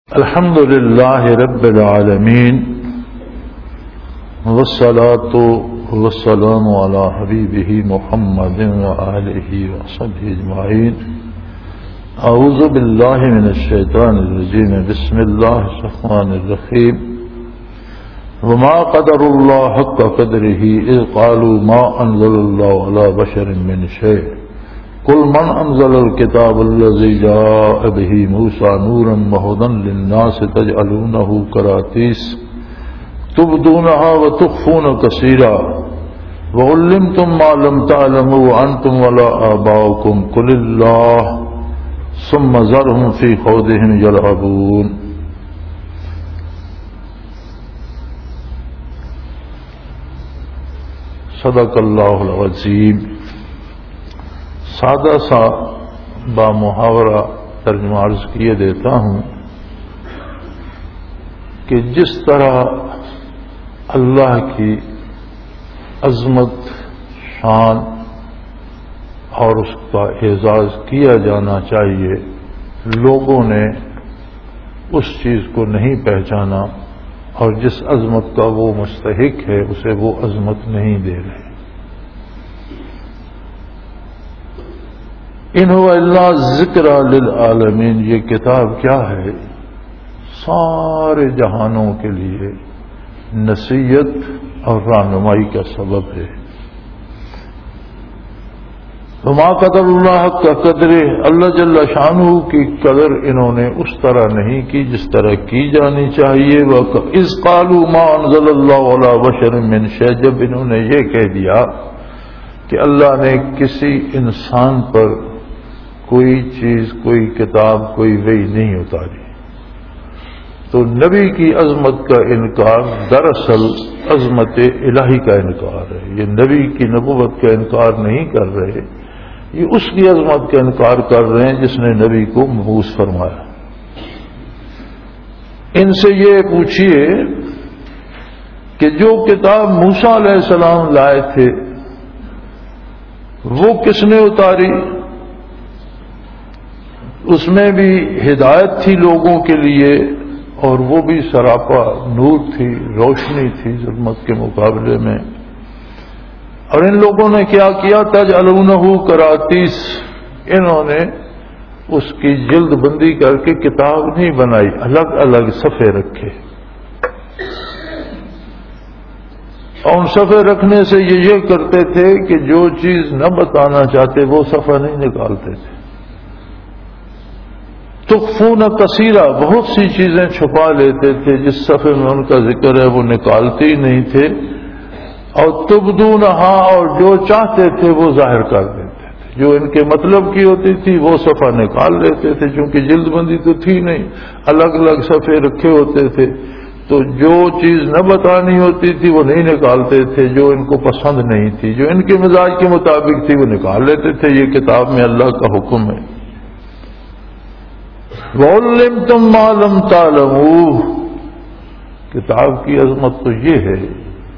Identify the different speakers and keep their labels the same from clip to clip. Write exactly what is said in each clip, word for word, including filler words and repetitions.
Speaker 1: الحمد للہ رب العالمین والصلاة والسلام علی حبیبہ محمد وآلہ وصحبہ اجمعین. اعوذ باللہ من الشیطان الرجیم. بسم اللہ الرحمن الرحیم. وما قدر اللہ حق قدرہ اذ قالوا ما انزل اللہ علی بشر من شیء قل من انزل الكتاب الذي جاء به موسى نورا وهدى للناس تجعلونه قراطيس تبدونها وتخفون كثيرا وعلمتم ما لم تعلموا انتم ولا آباؤكم قل الله ثم ذرهم في خوضهم يلعبون. صدق اللہ العظیم. سادہ سا با محاورہ ترجمہ عرض کیے دیتا ہوں کہ جس طرح اللہ کی عظمت، شان اور اس کا اعزاز کیا جانا چاہیے، لوگوں نے اس چیز کو نہیں پہچانا اور جس عظمت کا وہ مستحق ہے اسے وہ عظمت نہیں دے رہے. ان هو الا ذکر للعالمین، یہ کتاب کیا ہے؟ سارے جہانوں کے لیے نصیحت اور رہنمائی کا سبب ہے. وما قدر اللہ کا قدر، اللہ جل شانہ کی قدر انہوں نے اس طرح نہیں کی جس طرح کی جانی چاہیے. اذ قالوا ما انزل اللہ علی بشر من شیء، جب انہوں نے یہ کہہ دیا کہ اللہ نے کسی انسان پر کوئی چیز، کوئی کتاب، کوئی وحی نہیں اتاری، تو نبی کی عظمت کا انکار دراصل عظمت الہی کا انکار ہے. یہ نبی کی نبوت کا انکار نہیں کر رہے، یہ اس کی عظمت کا انکار کر رہے ہیں جس نے نبی کو مبعوث فرمایا. ان سے یہ پوچھیے کہ جو کتاب موسیٰ علیہ السلام لائے تھے وہ کس نے اتاری؟ اس میں بھی ہدایت تھی لوگوں کے لیے اور وہ بھی سراپا نور تھی، روشنی تھی ظلمت کے مقابلے میں. اور ان لوگوں نے کیا کیا؟ تجعلونہ قراطیس، انہوں نے اس کی جلد بندی کر کے کتاب نہیں بنائی، الگ الگ صفحے رکھے. اور ان صفحے رکھنے سے یہ یہ کرتے تھے کہ جو چیز نہ بتانا چاہتے وہ صفحہ نہیں نکالتے تھے. تخفون کثیرہ، بہت سی چیزیں چھپا لیتے تھے، جس صفحے میں ان کا ذکر ہے وہ نکالتے ہی نہیں تھے. اور تبدونہا، اور جو چاہتے تھے وہ ظاہر کر دیتے تھے، جو ان کے مطلب کی ہوتی تھی وہ صفحہ نکال لیتے تھے. چونکہ جلد بندی تو تھی نہیں، الگ الگ صفحے رکھے ہوتے تھے، تو جو چیز نہ بتانی ہوتی تھی وہ نہیں نکالتے تھے، جو ان کو پسند نہیں تھی، جو ان کے مزاج کے مطابق تھی وہ نکال لیتے تھے. یہ کتاب میں اللہ کا حکم ہے. وَعُلِّمْتُم مَّا لَمْ تَعْلَمُوا، کتاب کی عظمت تو یہ ہے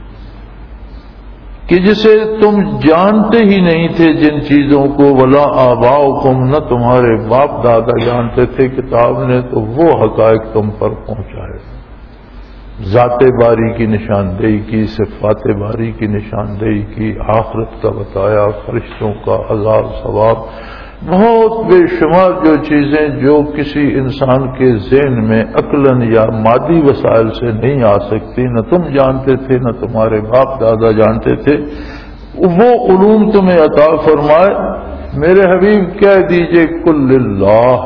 Speaker 1: کہ جسے تم جانتے ہی نہیں تھے جن چیزوں کو، وَلَا آبَاؤُكُمْ، نہ تمہارے باپ دادا جانتے تھے، کتاب نے تو وہ حقائق تم پر پہنچائے. ذات باری کی نشاندہی کی، صفات باری کی نشاندہی کی، آخرت کا بتایا، فرشتوں کا عذاب ثواب، بہت بے شمار جو چیزیں جو کسی انسان کے ذہن میں عقلاً یا مادی وسائل سے نہیں آ سکتی، نہ تم جانتے تھے نہ تمہارے باپ دادا جانتے تھے، وہ علوم تمہیں عطا فرمائے. میرے حبیب کہہ دیجئے کل اللہ،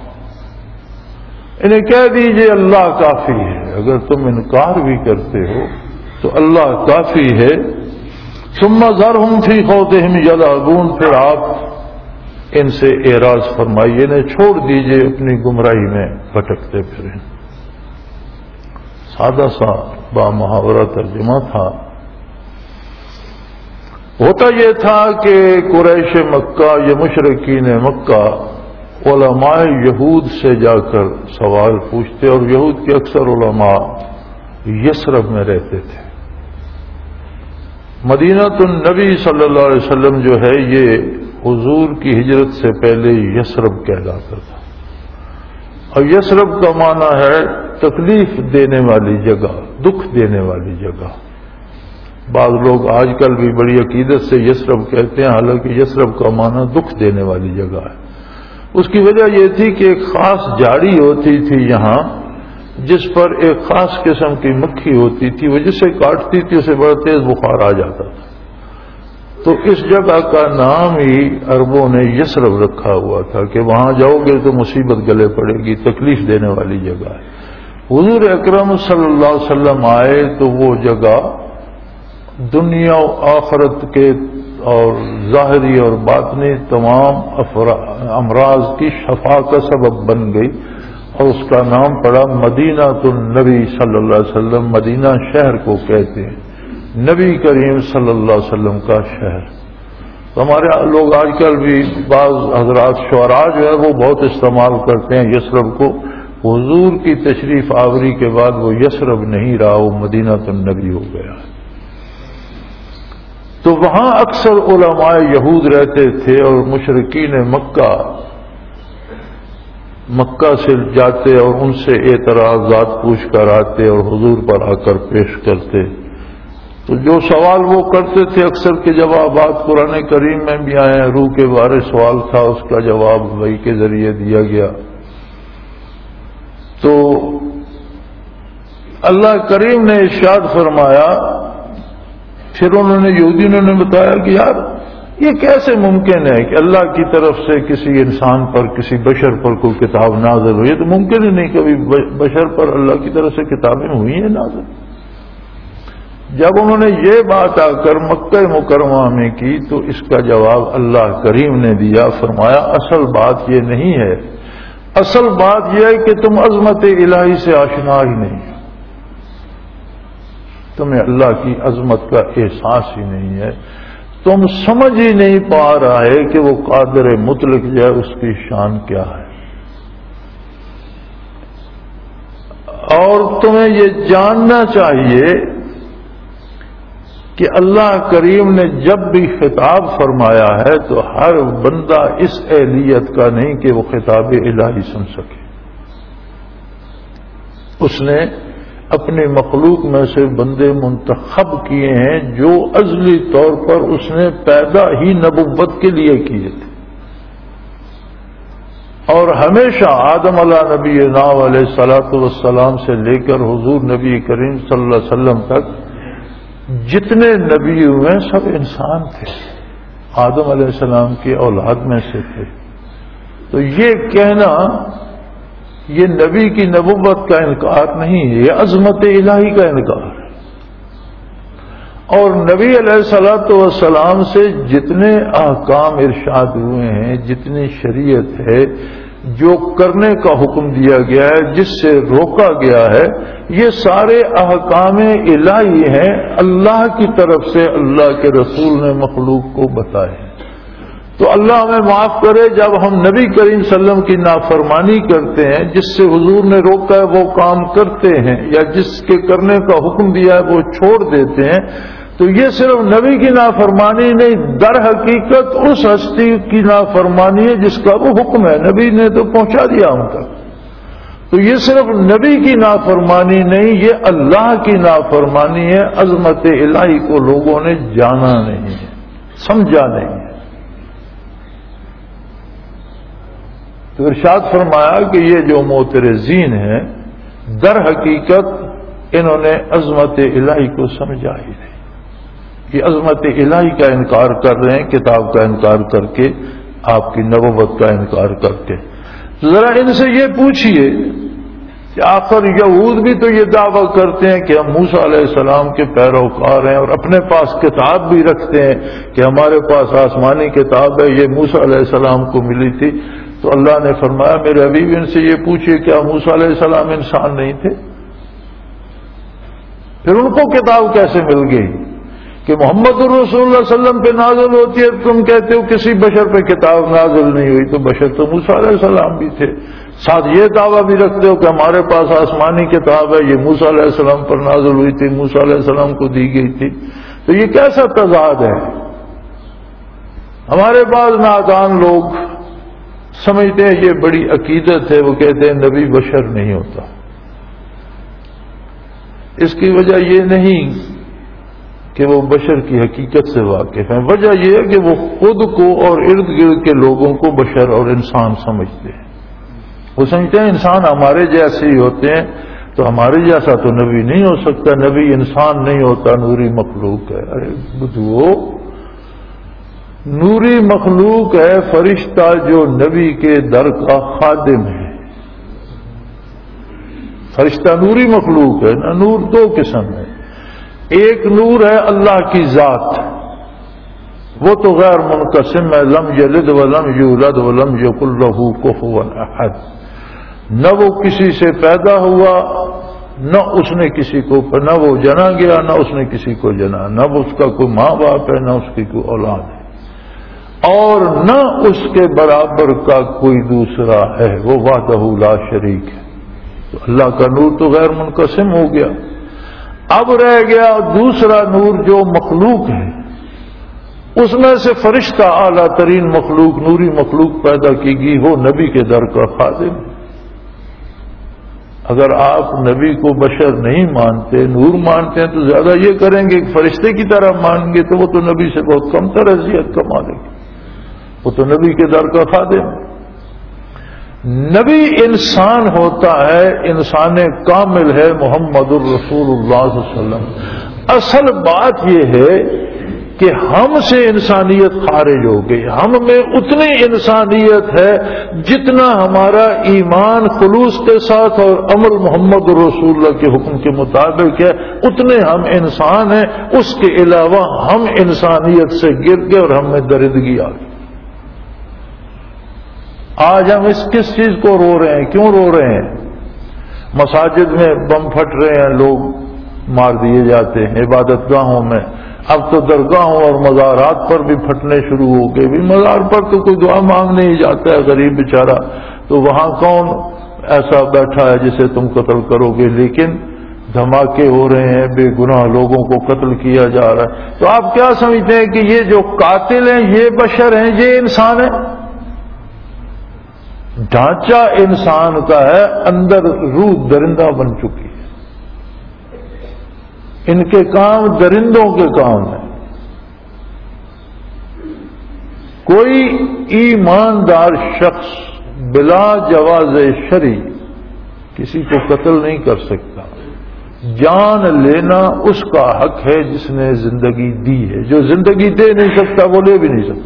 Speaker 1: انہیں کہہ دیجئے اللہ کافی ہے. اگر تم انکار بھی کرتے ہو تو اللہ کافی ہے. ثم ذرہم فی خوضہم یلعبون، پھر آپ ان سے اعراض فرمائیے، انہیں چھوڑ دیجئے اپنی گمراہی میں بھٹکتے پھریں. سادہ سا با محاورہ ترجمہ تھا. ہوتا یہ تھا کہ قریش مکہ یا مشرکین مکہ علماء یہود سے جا کر سوال پوچھتے، اور یہود کے اکثر علماء یثرب میں رہتے تھے. مدینہ النبی صلی اللہ علیہ وسلم جو ہے یہ حضور کی ہجرت سے پہلے یثرب کہلاتا تھا. اور یثرب کا معنی ہے تکلیف دینے والی جگہ، دکھ دینے والی جگہ۔ بعض لوگ آج کل بھی بڑی عقیدت سے یثرب کہتے ہیں، حالانکہ یثرب کا معنی دکھ دینے والی جگہ ہے۔ اس کی وجہ یہ تھی کہ ایک خاص جاڑی ہوتی تھی یہاں، جس پر ایک خاص قسم کی مکھی ہوتی تھی، وہ جسے کاٹتی تھی اسے بڑا تیز بخار آ جاتا تھا۔ تو اس جگہ کا نام ہی عربوں نے یثرب رکھا ہوا تھا کہ وہاں جاؤ گے تو مصیبت گلے پڑے گی، تکلیف دینے والی جگہ ہے۔ حضور اکرم صلی اللہ علیہ وسلم آئے تو وہ جگہ دنیا و آخرت کے اور ظاہری اور باطنی تمام امراض کی شفا کا سبب بن گئی، اور اس کا نام پڑا مدینہ النبی صلی اللہ علیہ وسلم۔ مدینہ شہر کو کہتے ہیں، نبی کریم صلی اللہ علیہ وسلم کا شہر۔ تو ہمارے لوگ آج کل بھی بعض حضرات شعراء جو ہے وہ بہت استعمال کرتے ہیں یثرب کو۔ حضور کی تشریف آوری کے بعد وہ یثرب نہیں رہا، وہ مدینہ النبی ہو گیا۔ تو وہاں اکثر علماء یہود رہتے تھے، اور مشرکین مکہ مکہ سے جاتے اور ان سے اعتراضات پوچھ کر آتے اور حضور پر آ کر پیش کرتے۔ تو جو سوال وہ کرتے تھے اکثر کے جوابات قرآن کریم میں بھی آئے ہیں۔ روح کے بارے سوال تھا، اس کا جواب وحی کے ذریعے دیا گیا۔ تو اللہ کریم نے ارشاد فرمایا، پھر انہوں نے یہودیوں نے بتایا کہ یار یہ کیسے ممکن ہے کہ اللہ کی طرف سے کسی انسان پر، کسی بشر پر کوئی کتاب نازل ہوئی؟ تو ممکن ہی نہیں، کبھی بشر پر اللہ کی طرف سے کتابیں ہوئی ہیں نازل۔ جب انہوں نے یہ بات آ کر مکہ مکرمہ میں کی تو اس کا جواب اللہ کریم نے دیا، فرمایا اصل بات یہ نہیں ہے، اصل بات یہ ہے کہ تم عظمت الہی سے آشنا ہی نہیں، تمہیں اللہ کی عظمت کا احساس ہی نہیں ہے، تم سمجھ ہی نہیں پا رہا ہے کہ وہ قادر مطلق جو ہے اس کی شان کیا ہے۔ اور تمہیں یہ جاننا چاہیے کہ اللہ کریم نے جب بھی خطاب فرمایا ہے تو ہر بندہ اس اہلیت کا نہیں کہ وہ خطاب الہی سن سکے۔ اس نے اپنے مخلوق میں سے بندے منتخب کیے ہیں جو ازلی طور پر اس نے پیدا ہی نبوت کے لیے کیے تھے، اور ہمیشہ آدم علیہ نبی علیہ الصلوۃ والسلام سے لے کر حضور نبی کریم صلی اللہ علیہ وسلم تک جتنے نبی ہوئے سب انسان تھے، آدم علیہ السلام کی اولاد میں سے تھے۔ تو یہ کہنا یہ نبی کی نبوت کا انکار نہیں ہے، یہ عظمت الہی کا انکار ہے۔ اور نبی علیہ الصلوۃ والسلام سے جتنے احکام ارشاد ہوئے ہیں، جتنی شریعت ہے، جو کرنے کا حکم دیا گیا ہے، جس سے روکا گیا ہے، یہ سارے احکام الہی ہیں، اللہ کی طرف سے اللہ کے رسول نے مخلوق کو بتائے ہیں۔ تو اللہ ہمیں معاف کرے جب ہم نبی کریم صلی اللہ علیہ وسلم کی نافرمانی کرتے ہیں، جس سے حضور نے روکا ہے وہ کام کرتے ہیں، یا جس کے کرنے کا حکم دیا ہے وہ چھوڑ دیتے ہیں، تو یہ صرف نبی کی نافرمانی نہیں، در حقیقت اس ہستی کی نافرمانی ہے جس کا وہ حکم ہے، نبی نے تو پہنچا دیا ہم تک۔ تو یہ صرف نبی کی نافرمانی نہیں، یہ اللہ کی نافرمانی ہے، عظمت الہی کو لوگوں نے جانا نہیں ہے، سمجھا نہیں ہے۔ تو ارشاد فرمایا کہ یہ جو معترضین ہیں در حقیقت انہوں نے عظمت الہی کو سمجھا ہی نہیں، یہ عظمت الہی کا انکار کر رہے ہیں، کتاب کا انکار کر کے، آپ کی نبوت کا انکار کر کے۔ ذرا ان سے یہ پوچھئے کہ آخر یہود بھی تو یہ دعویٰ کرتے ہیں کہ ہم موسیٰ علیہ السلام کے پیروکار ہیں، اور اپنے پاس کتاب بھی رکھتے ہیں کہ ہمارے پاس آسمانی کتاب ہے، یہ موسیٰ علیہ السلام کو ملی تھی۔ تو اللہ نے فرمایا میرے حبیب ان سے یہ پوچھئے کیا موسیٰ علیہ السلام انسان نہیں تھے؟ پھر ان کو کتاب کیسے مل گئی کہ محمد الرسول اللہ صلی اللہ علیہ وسلم پہ نازل ہوتی ہے، تم کہتے ہو کسی بشر پہ کتاب نازل نہیں ہوئی؟ تو بشر تو موسیٰ علیہ السلام بھی تھے، ساتھ یہ دعویٰ بھی رکھتے ہو کہ ہمارے پاس آسمانی کتاب ہے، یہ موسیٰ علیہ السلام پر نازل ہوئی تھی، موسیٰ علیہ السلام کو دی گئی تھی۔ تو یہ کیسا تضاد ہے؟ ہمارے بعض نادان لوگ سمجھتے ہیں یہ بڑی عقیدت ہے، وہ کہتے ہیں نبی بشر نہیں ہوتا۔ اس کی وجہ یہ نہیں کہ وہ بشر کی حقیقت سے واقف ہیں، وجہ یہ ہے کہ وہ خود کو اور ارد گرد کے لوگوں کو بشر اور انسان سمجھتے ہیں۔ وہ سمجھتے ہیں انسان ہمارے جیسے ہی ہوتے ہیں، تو ہمارے جیسا تو نبی نہیں ہو سکتا، نبی انسان نہیں ہوتا، نوری مخلوق ہے۔ ارے بدھو، نوری مخلوق ہے فرشتہ جو نبی کے در کا خادم ہے۔ فرشتہ نوری مخلوق ہے نا، نور دو قسم ہے، ایک نور ہے اللہ کی ذات، وہ تو غیر منقسم ہے، لم یلد ولم یولد ولم یکن لہ کفوا احد، نہ وہ کسی سے پیدا ہوا، نہ اس نے کسی کو، نہ وہ جنا گیا، نہ اس نے کسی کو جنا، نہ اس کا کوئی ماں باپ ہے، نہ اس کی کوئی اولاد ہے، اور نہ اس کے برابر کا کوئی دوسرا ہے، وہ وحدہ لا شریک ہے۔ تو اللہ کا نور تو غیر منقسم ہو گیا۔ اب رہ گیا دوسرا نور جو مخلوق ہے، اس میں سے فرشتہ اعلیٰ ترین مخلوق، نوری مخلوق پیدا کی گئی، وہ نبی کے در کا خادم۔ اگر آپ نبی کو بشر نہیں مانتے، نور مانتے ہیں، تو زیادہ یہ کریں گے کہ فرشتے کی طرح مانیں گے تو وہ تو نبی سے بہت کم تر حیثیت کما لیں گے، وہ تو نبی کے در کا خادم۔ نبی انسان ہوتا ہے، انسان کامل ہے، محمد الرسول اللہ صلی اللہ علیہ وسلم۔ اصل بات یہ ہے کہ ہم سے انسانیت خارج ہو گئی، ہم میں اتنی انسانیت ہے جتنا ہمارا ایمان خلوص کے ساتھ اور عمل محمد رسول اللہ کے حکم کے مطابق ہے، اتنے ہم انسان ہیں، اس کے علاوہ ہم انسانیت سے گر گئے اور ہم میں درندگی آ گئی۔ آج ہم اس کس چیز کو رو رہے ہیں، کیوں رو رہے ہیں؟ مساجد میں بم پھٹ رہے ہیں، لوگ مار دیے جاتے ہیں عبادت گاہوں میں، اب تو درگاہوں اور مزارات پر بھی پھٹنے شروع ہو گئے۔ بھی مزار پر تو کوئی دعا مانگنے ہی جاتا ہے غریب بیچارہ، تو وہاں کون ایسا بیٹھا ہے جسے تم قتل کرو گے؟ لیکن دھماکے ہو رہے ہیں، بے گناہ لوگوں کو قتل کیا جا رہا ہے۔ تو آپ کیا سمجھتے ہیں کہ یہ جو قاتل ہیں یہ بشر ہیں، یہ انسان ہیں؟ ڈھانچہ انسان کا ہے، اندر روح درندہ بن چکی ہے، ان کے کام درندوں کے کام ہیں۔ کوئی ایماندار شخص بلا جواز شرعی کسی کو قتل نہیں کر سکتا، جان لینا اس کا حق ہے جس نے زندگی دی ہے، جو زندگی دے نہیں سکتا وہ لے بھی نہیں سکتا۔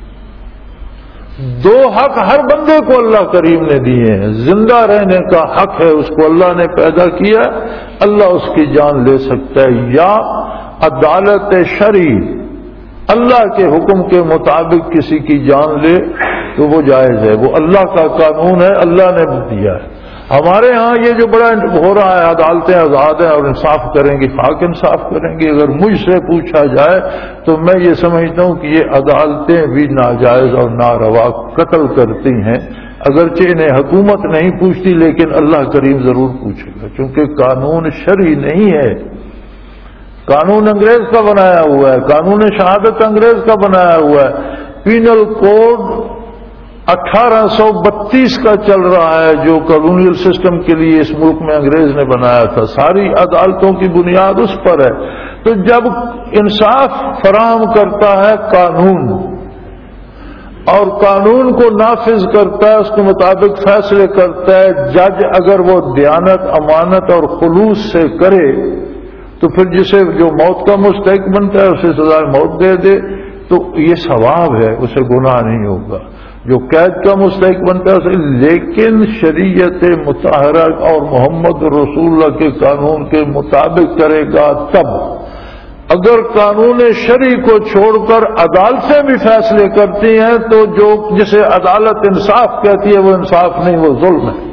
Speaker 1: دو حق ہر بندے کو اللہ کریم نے دیے ہیں، زندہ رہنے کا حق ہے، اس کو اللہ نے پیدا کیا، اللہ اس کی جان لے سکتا ہے، یا عدالت شرعی اللہ کے حکم کے مطابق کسی کی جان لے تو وہ جائز ہے، وہ اللہ کا قانون ہے، اللہ نے دیا ہے۔ ہمارے ہاں یہ جو بڑا ہو رہا ہے، عدالتیں آزاد ہیں اور انصاف کریں گی، خاک انصاف کریں گی، اگر مجھ سے پوچھا جائے تو میں یہ سمجھتا ہوں کہ یہ عدالتیں بھی ناجائز اور ناروا قتل کرتی ہیں، اگرچہ انہیں حکومت نہیں پوچھتی لیکن اللہ کریم ضرور پوچھے گا، کیونکہ قانون شرعی نہیں ہے، قانون انگریز کا بنایا ہوا ہے، قانون شہادت انگریز کا بنایا ہوا ہے۔ پینل کوڈ اٹھارہ سو بتیس کا چل رہا ہے جو کالونیل سسٹم کے لیے اس ملک میں انگریز نے بنایا تھا، ساری عدالتوں کی بنیاد اس پر ہے۔ تو جب انصاف فراہم کرتا ہے قانون اور قانون کو نافذ کرتا ہے، اس کے مطابق فیصلے کرتا ہے، جج اگر وہ دیانت، امانت اور خلوص سے کرے تو پھر جسے جو موت کا مستحق بنتا ہے اسے سزائے موت دے دے تو یہ ثواب ہے، اسے گناہ نہیں ہوگا۔ جو قید کا مستحق بنتا ہے اسے، لیکن شریعت مطہرہ اور محمد رسول اللہ کے قانون کے مطابق کرے گا تب۔ اگر قانون شرعی کو چھوڑ کر عدالتیں بھی فیصلے کرتی ہیں تو جو جسے عدالت انصاف کہتی ہے وہ انصاف نہیں، وہ ظلم ہے۔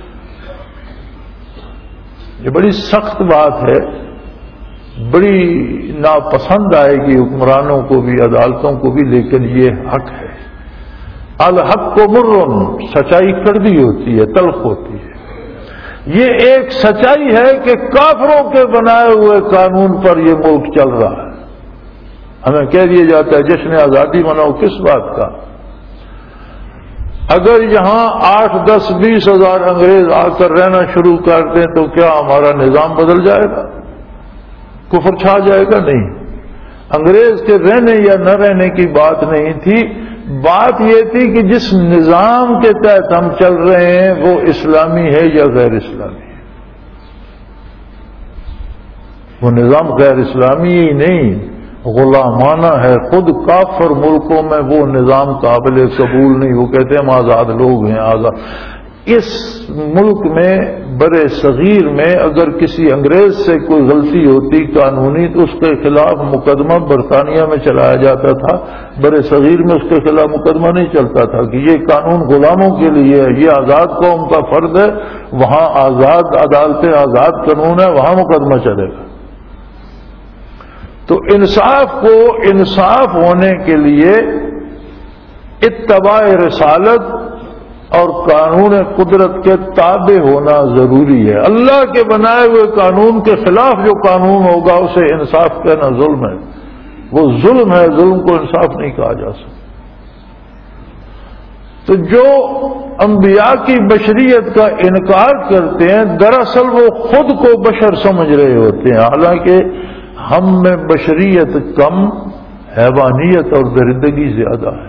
Speaker 1: یہ بڑی سخت بات ہے، بڑی ناپسند آئے گی حکمرانوں کو بھی، عدالتوں کو بھی، لیکن یہ حق ہے۔ الحق کو مرن، سچائی کڑوی ہوتی ہے، تلخ ہوتی ہے۔ یہ ایک سچائی ہے کہ کافروں کے بنائے ہوئے قانون پر یہ ملک چل رہا ہے۔ ہمیں کہہ دیا جاتا ہے جشن آزادی مناؤ، کس بات کا؟ اگر یہاں آٹھ دس بیس ہزار انگریز آ کر رہنا شروع کر دیں تو کیا ہمارا نظام بدل جائے گا؟ کفر چھا جائے گا؟ نہیں. انگریز کے رہنے یا نہ رہنے کی بات نہیں تھی، بات یہ تھی کہ جس نظام کے تحت ہم چل رہے ہیں وہ اسلامی ہے یا غیر اسلامی ہے. وہ نظام غیر اسلامی ہی نہیں، غلامانہ ہے. خود کافر ملکوں میں وہ نظام قابل قبول نہیں. وہ کہتے ہیں ہم آزاد لوگ ہیں، آزاد. اس ملک میں برے صغیر میں اگر کسی انگریز سے کوئی غلطی ہوتی قانونی تو اس کے خلاف مقدمہ برطانیہ میں چلایا جاتا تھا. برے صغیر میں اس کے خلاف مقدمہ نہیں چلتا تھا کہ یہ قانون غلاموں کے لیے ہے، یہ آزاد قوم کا فرد ہے، وہاں آزاد عدالتیں، آزاد قانون ہے، وہاں مقدمہ چلے گا. تو انصاف کو انصاف ہونے کے لیے اتباع رسالت اور قانون قدرت کے تابع ہونا ضروری ہے. اللہ کے بنائے ہوئے قانون کے خلاف جو قانون ہوگا اسے انصاف کہنا ظلم ہے. وہ ظلم ہے، ظلم کو انصاف نہیں کہا جا سکتا. تو جو انبیاء کی بشریت کا انکار کرتے ہیں دراصل وہ خود کو بشر سمجھ رہے ہوتے ہیں، حالانکہ ہم میں بشریت کم، حیوانیت اور درندگی زیادہ ہے.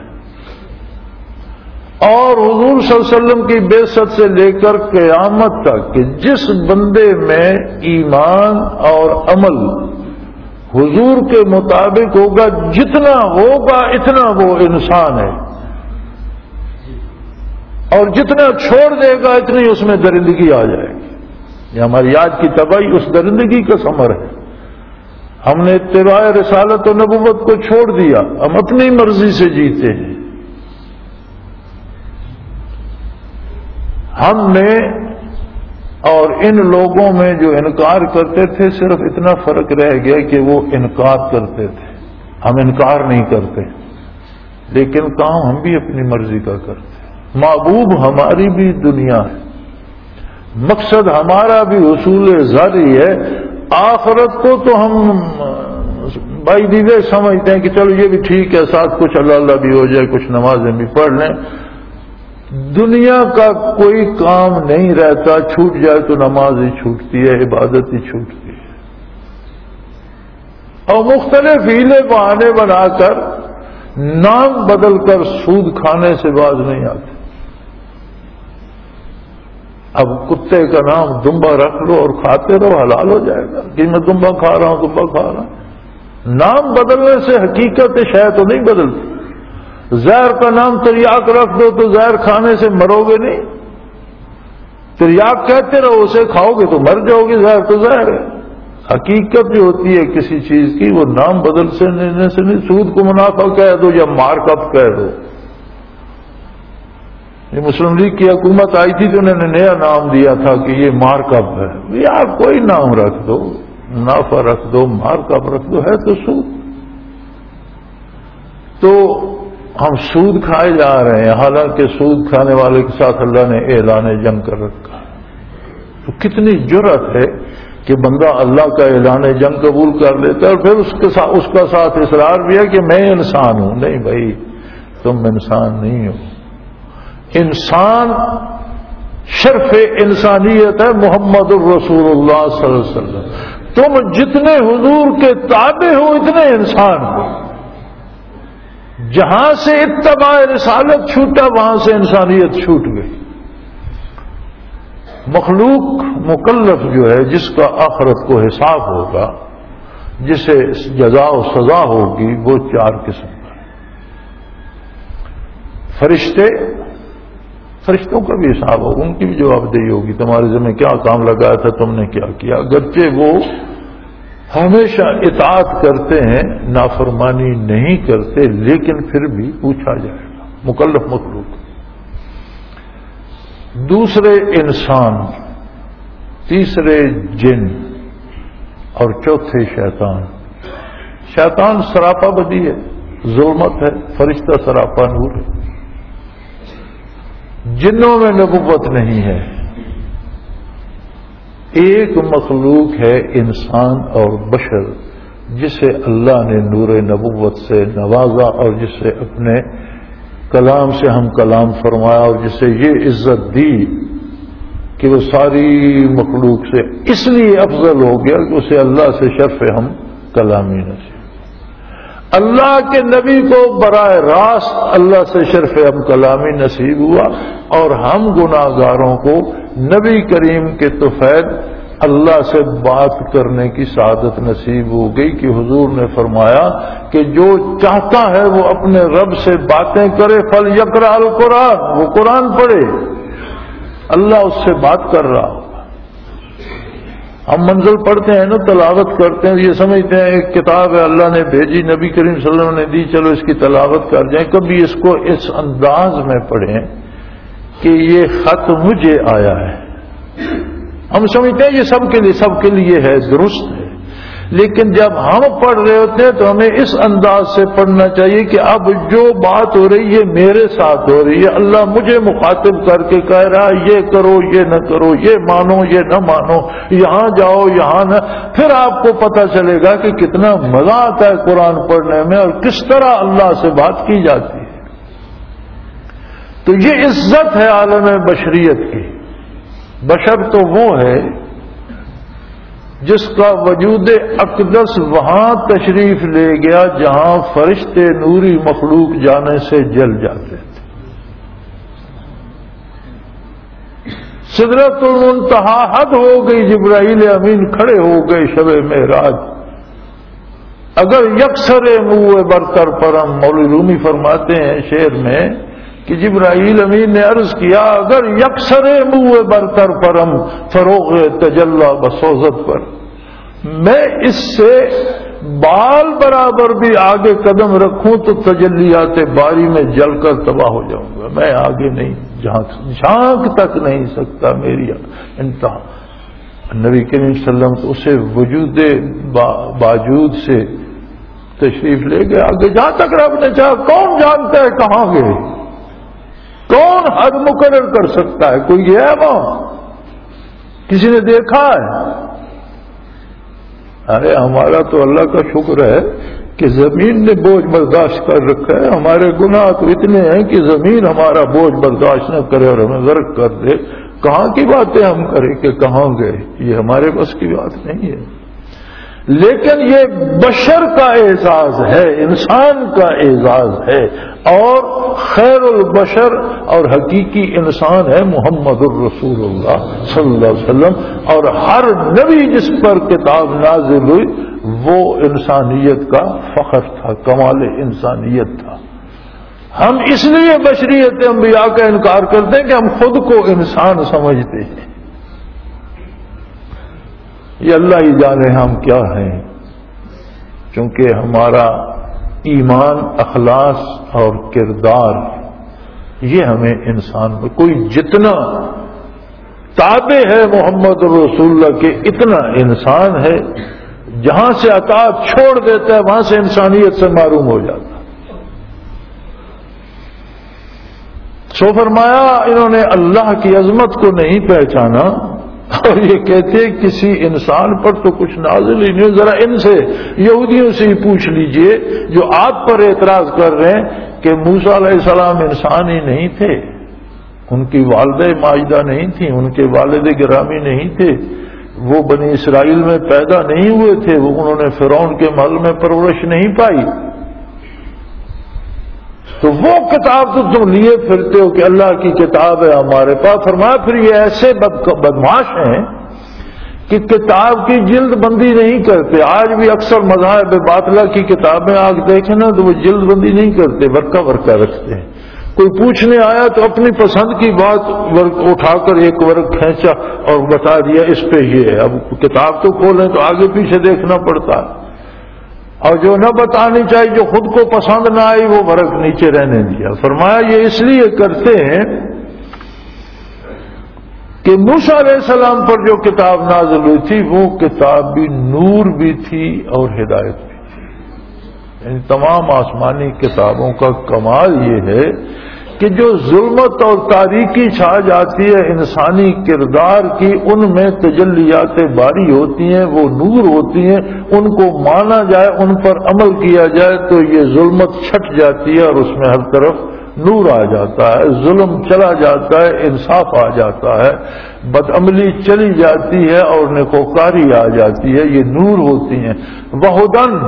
Speaker 1: اور حضور صلی اللہ علیہ وسلم کی بعثت سے لے کر قیامت تک کہ جس بندے میں ایمان اور عمل حضور کے مطابق ہوگا، جتنا ہوگا اتنا وہ انسان ہے، اور جتنا چھوڑ دے گا اتنی اس میں درندگی آ جائے گی. یہ ہماری آج کی تباہی اس درندگی کا ثمر ہے. ہم نے اتباع رسالت و نبوت کو چھوڑ دیا، ہم اپنی مرضی سے جیتے ہیں. ہم نے اور ان لوگوں میں جو انکار کرتے تھے صرف اتنا فرق رہ گیا کہ وہ انکار کرتے تھے، ہم انکار نہیں کرتے، لیکن کام ہم بھی اپنی مرضی کا کرتے. محبوب ہماری بھی دنیا ہے، مقصد ہمارا بھی حصول ذاتی ہے. آخرت کو تو ہم بائی دیوے سمجھتے ہیں کہ چلو یہ بھی ٹھیک ہے، ساتھ کچھ اللہ اللہ بھی ہو جائے، کچھ نمازیں بھی پڑھ لیں. دنیا کا کوئی کام نہیں رہتا، چھوٹ جائے تو نماز ہی چھوٹتی ہے، عبادت ہی چھوٹتی ہے. اور مختلف ہیلے بہانے بنا کر نام بدل کر سود کھانے سے باز نہیں آتے. اب کتے کا نام دمبا رکھ لو اور کھاتے رہو، حلال ہو جائے گا کہ میں دمبا کھا رہا ہوں، دمبا کھا رہا ہوں. نام بدلنے سے حقیقت شاید تو نہیں بدلتی. زہر کا نام تریاک رکھ دو تو زہر کھانے سے مرو گے نہیں. تریاک کہتے رہو، اسے کھاؤ گے تو مر جاؤ گے، زہر تو زہر ہے. حقیقت جو ہوتی ہے کسی چیز کی وہ نام بدل سے لینے سے نہیں. سود کو منافع کہہ دو یا مارک اپ کہہ دو. یہ مسلم لیگ کی حکومت آئی تھی تو انہوں نے نیا نام دیا تھا کہ یہ مارک اپ ہے. یار کوئی نام رکھ دو، منافع رکھ دو، مارک اپ رکھ دو، ہے تو سود. تو ہم سود کھائے جا رہے ہیں، حالانکہ سود کھانے والے کے ساتھ اللہ نے اعلان جنگ کر رکھا. تو کتنی جرأت ہے کہ بندہ اللہ کا اعلان جنگ قبول کر لیتا ہے اور پھر اس کے ساتھ اس کا ساتھ اصرار بھی ہے کہ میں انسان ہوں. نہیں بھائی، تم انسان نہیں ہو. انسان شرف انسانیت ہے محمد الرسول اللہ صلی اللہ علیہ وسلم. تم جتنے حضور کے تابع ہو اتنے انسان ہو. جہاں سے اتباع رسالت چھوٹا وہاں سے انسانیت چھوٹ گئی. مخلوق مکلف جو ہے، جس کا آخرت کو حساب ہوگا، جسے جزا و سزا ہوگی، وہ چار قسم کا ہے. فرشتے، فرشتوں کا بھی حساب ہوگا، ان کی بھی جواب دہی ہوگی. تمہارے ذمہ کیا کام لگایا تھا، تم نے کیا کیا. اگرچہ وہ ہمیشہ اطاعت کرتے ہیں، نافرمانی نہیں کرتے، لیکن پھر بھی پوچھا جائے گا. مکلف مخلوق. دوسرے انسان، تیسرے جن، اور چوتھے شیطان. شیطان سراپا بدی ہے، ظلمت ہے، فرشتہ سراپا نور ہے. جنوں میں نبوت نہیں ہے. ایک مخلوق ہے انسان اور بشر جسے اللہ نے نور نبوت سے نوازا اور جسے اپنے کلام سے ہم کلام فرمایا اور جسے یہ عزت دی کہ وہ ساری مخلوق سے اس لیے افضل ہو گیا کہ اسے اللہ سے شرف ہم کلامی نصیب، اللہ کے نبی کو براہ راست اللہ سے شرف ہم کلامی نصیب ہوا، اور ہم گناہگاروں کو نبی کریم کے طفیل اللہ سے بات کرنے کی سعادت نصیب ہو گئی کہ حضور نے فرمایا کہ جو چاہتا ہے وہ اپنے رب سے باتیں کرے، فلیقرأ القرآن، وہ قرآن پڑھے، اللہ اس سے بات کر رہا ہوگا۔ ہم منزل پڑھتے ہیں نا، تلاوت کرتے ہیں، یہ سمجھتے ہیں ایک کتاب ہے اللہ نے بھیجی، نبی کریم صلی اللہ علیہ وسلم نے دی، چلو اس کی تلاوت کر جائیں۔ کبھی اس کو اس انداز میں پڑھیں کہ یہ خط مجھے آیا ہے، ہم سمجھتے ہیں یہ سب کے لیے سب کے لیے ہے، درست ہے، لیکن جب ہم پڑھ رہے ہوتے ہیں تو ہمیں اس انداز سے پڑھنا چاہیے کہ اب جو بات ہو رہی ہے میرے ساتھ ہو رہی ہے، اللہ مجھے مخاطب کر کے کہہ رہا ہے یہ کرو یہ نہ کرو، یہ مانو یہ نہ مانو، یہاں جاؤ یہاں نہ۔ پھر آپ کو پتہ چلے گا کہ کتنا مزہ آتا ہے قرآن پڑھنے میں اور کس طرح اللہ سے بات کی جاتی ہے۔ تو یہ عزت ہے عالم بشریت کی۔ بشر تو وہ ہے جس کا وجود اقدس وہاں تشریف لے گیا جہاں فرشتے نوری مخلوق جانے سے جل جاتے تھے۔ سدرۃ المنتہا حد ہو گئی، جبرائیل امین کھڑے ہو گئے شب معراج۔ اگر یکسر منہ برتر پرم، مولوی رومی فرماتے ہیں شعر میں کہ جبرائیل امین نے عرض کیا اگر یکسر منہ برتر پرم فروغ تجلی بسوزت پر، میں اس سے بال برابر بھی آگے قدم رکھوں تو تجلیات باری میں جل کر تباہ ہو جاؤں گا، میں آگے نہیں جھانک جھانک تک نہیں سکتا، میری انتہا۔ نبی کریم صلی اللہ علیہ وسلم تو اسے وجود باجود سے تشریف لے گئے آگے، جہاں تک رب نے چاہا۔ کون جانتا ہے کہاں گئے، کون حد مقرر کر سکتا ہے؟ کوئی ہے وہاں؟ کسی نے دیکھا ہے؟ ارے ہمارا تو اللہ کا شکر ہے کہ زمین نے بوجھ برداشت کر رکھا ہے، ہمارے گناہ تو اتنے ہیں کہ زمین ہمارا بوجھ برداشت نہ کرے اور ہمیں غرق کر دے۔ کہاں کی باتیں ہم کریں کہ کہاں گئے، یہ ہمارے بس کی بات نہیں ہے۔ لیکن یہ بشر کا اعزاز ہے، انسان کا اعزاز ہے، اور خیر البشر اور حقیقی انسان ہے محمد الرسول اللہ صلی اللہ علیہ وسلم۔ اور ہر نبی جس پر کتاب نازل ہوئی وہ انسانیت کا فخر تھا، کمال انسانیت تھا۔ ہم اس لیے بشریت انبیاء کا انکار کرتے ہیں کہ ہم خود کو انسان سمجھتے ہیں۔ یہ اللہ ہی جانے ہم کیا ہیں، چونکہ ہمارا ایمان، اخلاص اور کردار یہ ہمیں انسان میں کوئی جتنا تابع ہے محمد رسول اللہ کے اتنا انسان ہے، جہاں سے اطاعت چھوڑ دیتا ہے وہاں سے انسانیت سے معروم ہو جاتا ہے۔ سو فرمایا انہوں نے اللہ کی عظمت کو نہیں پہچانا اور یہ کہتے کسی انسان پر تو کچھ نازل ہی نہیں، ذرا ان سے یہودیوں سے ہی پوچھ لیجئے جو آپ پر اعتراض کر رہے ہیں کہ موسیٰ علیہ السلام انسان ہی نہیں تھے، ان کی والدہ ماجدہ نہیں تھیں، ان کے والد گرامی نہیں تھے، وہ بنی اسرائیل میں پیدا نہیں ہوئے تھے، وہ انہوں نے فرعون کے محل میں پرورش نہیں پائی، تو وہ کتاب تو تم لیے پھرتے ہو کہ اللہ کی کتاب ہے ہمارے پاس۔ فرمایا پھر یہ ایسے بدمعاش ہیں کہ کتاب کی جلد بندی نہیں کرتے۔ آج بھی اکثر مذاہب باطلہ کی کتابیں آج دیکھیں نا تو وہ جلد بندی نہیں کرتے، ورقہ ورقہ رکھتے ہیں۔ کوئی پوچھنے آیا تو اپنی پسند کی بات اٹھا کر ایک ورق کھینچا اور بتا دیا اس پہ یہ ہے۔ اب کتاب تو کھولیں تو آگے پیچھے دیکھنا پڑتا ہے، اور جو نہ بتانی چاہیے، جو خود کو پسند نہ آئی وہ ورق نیچے رہنے دیا۔ فرمایا یہ اس لیے کرتے ہیں کہ موسیٰ علیہ السلام پر جو کتاب نازل ہوئی تھی وہ کتاب بھی نور بھی تھی اور ہدایت بھی تھی۔ یعنی تمام آسمانی کتابوں کا کمال یہ ہے کہ جو ظلمت اور تاریکی چھا جاتی ہے انسانی کردار کی، ان میں تجلیات باری ہوتی ہیں، وہ نور ہوتی ہیں، ان کو مانا جائے، ان پر عمل کیا جائے تو یہ ظلمت چھٹ جاتی ہے اور اس میں ہر طرف نور آ جاتا ہے، ظلم چلا جاتا ہے، انصاف آ جاتا ہے، بدعملی چلی جاتی ہے اور نیکوکاری آ جاتی ہے. یہ نور ہوتی ہیں. وہدن،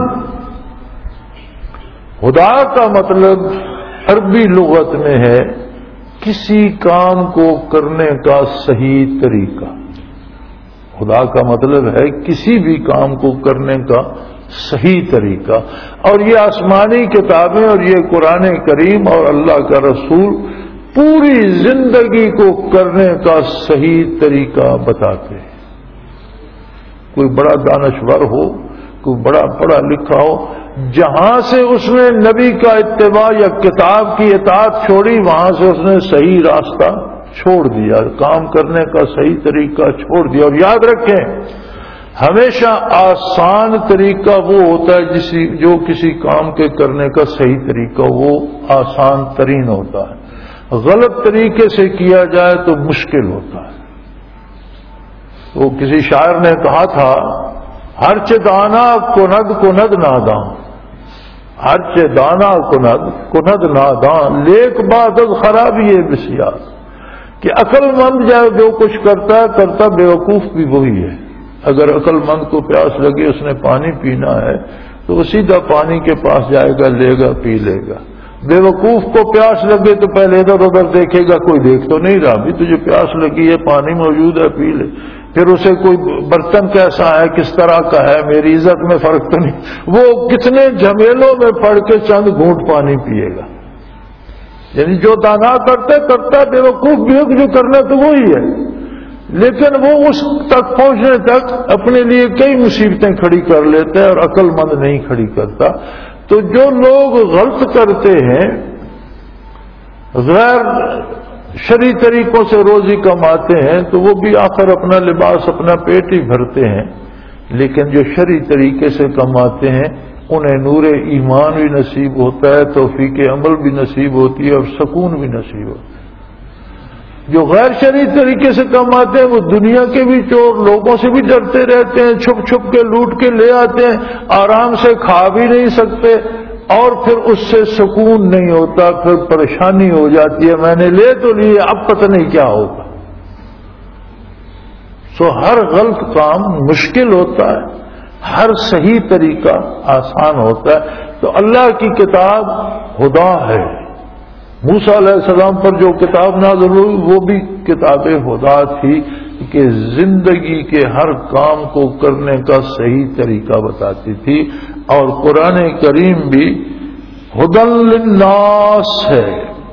Speaker 1: ہدا کا مطلب عربی لغت میں ہے کسی کام کو کرنے کا صحیح طریقہ. خدا کا مطلب ہے کسی بھی کام کو کرنے کا صحیح طریقہ. اور یہ آسمانی کتابیں اور یہ قرآن کریم اور اللہ کا رسول پوری زندگی کو کرنے کا صحیح طریقہ بتاتے ہیں. کوئی بڑا دانشور ہو، کوئی بڑا پڑھا لکھا ہو، جہاں سے اس نے نبی کا اتباع یا کتاب کی اطاعت چھوڑی، وہاں سے اس نے صحیح راستہ چھوڑ دیا، کام کرنے کا صحیح طریقہ چھوڑ دیا. اور یاد رکھیں، ہمیشہ آسان طریقہ وہ ہوتا ہے جسی جو کسی کام کے کرنے کا صحیح طریقہ وہ آسان ترین ہوتا ہے. غلط طریقے سے کیا جائے تو مشکل ہوتا ہے. وہ کسی شاعر نے کہا تھا، ہر چ دانا کند کند ناداں، ہر چ دانا کند کند ناداں، لیک بات از خرابی بسیار. کہ عقل مند جو جو کچھ کرتا ہے کرتا بیوقوف بھی وہی ہے. اگر عقل مند کو پیاس لگے، اس نے پانی پینا ہے تو وہ سیدھا پانی کے پاس جائے گا، لے گا، پی لے گا. بے وقوف کو پیاس لگے تو پہلے ادھر ادھر دیکھے گا، کوئی دیکھ تو نہیں رہا، بھی تجھے پیاس لگی ہے، پانی موجود ہے، پی لے. پھر اسے کوئی برتن کیسا ہے، کس طرح کا ہے، میری عزت میں فرق تو نہیں، وہ کتنے جھمیلوں میں پڑ کے چند گھونٹ پانی پیے گا. یعنی جو دانا کرتے کرتا بے وقوف بھی ہو، جو کرنا تو وہی ہے، لیکن وہ اس تک پہنچنے تک اپنے لیے کئی مصیبتیں کھڑی کر لیتا ہے اور عقل مند نہیں کھڑی کرتا. تو جو لوگ غلط کرتے ہیں، غیر شرعی طریقوں سے روزی کماتے ہیں، تو وہ بھی آخر اپنا لباس، اپنا پیٹ ہی بھرتے ہیں. لیکن جو شرعی طریقے سے کماتے ہیں انہیں نور ایمان بھی نصیب ہوتا ہے، توفیق عمل بھی نصیب ہوتی ہے اور سکون بھی نصیب ہوتا ہے. جو غیر شرعی طریقے سے کماتے ہیں وہ دنیا کے بھی چور، لوگوں سے بھی ڈرتے رہتے ہیں، چھپ چھپ کے لوٹ کے لے آتے ہیں، آرام سے کھا بھی نہیں سکتے اور پھر اس سے سکون نہیں ہوتا، پھر پریشانی ہو جاتی ہے، میں نے لے تو لیے اب پتہ نہیں کیا ہوگا. سو ہر غلط کام مشکل ہوتا ہے، ہر صحیح طریقہ آسان ہوتا ہے. تو اللہ کی کتاب ہدا ہے. موسیٰ علیہ السلام پر جو کتاب نازل ہوئی وہ بھی کتاب ہدا تھی کہ زندگی کے ہر کام کو کرنے کا صحیح طریقہ بتاتی تھی. اور قرآن کریم بھی ہدی للناس ہے،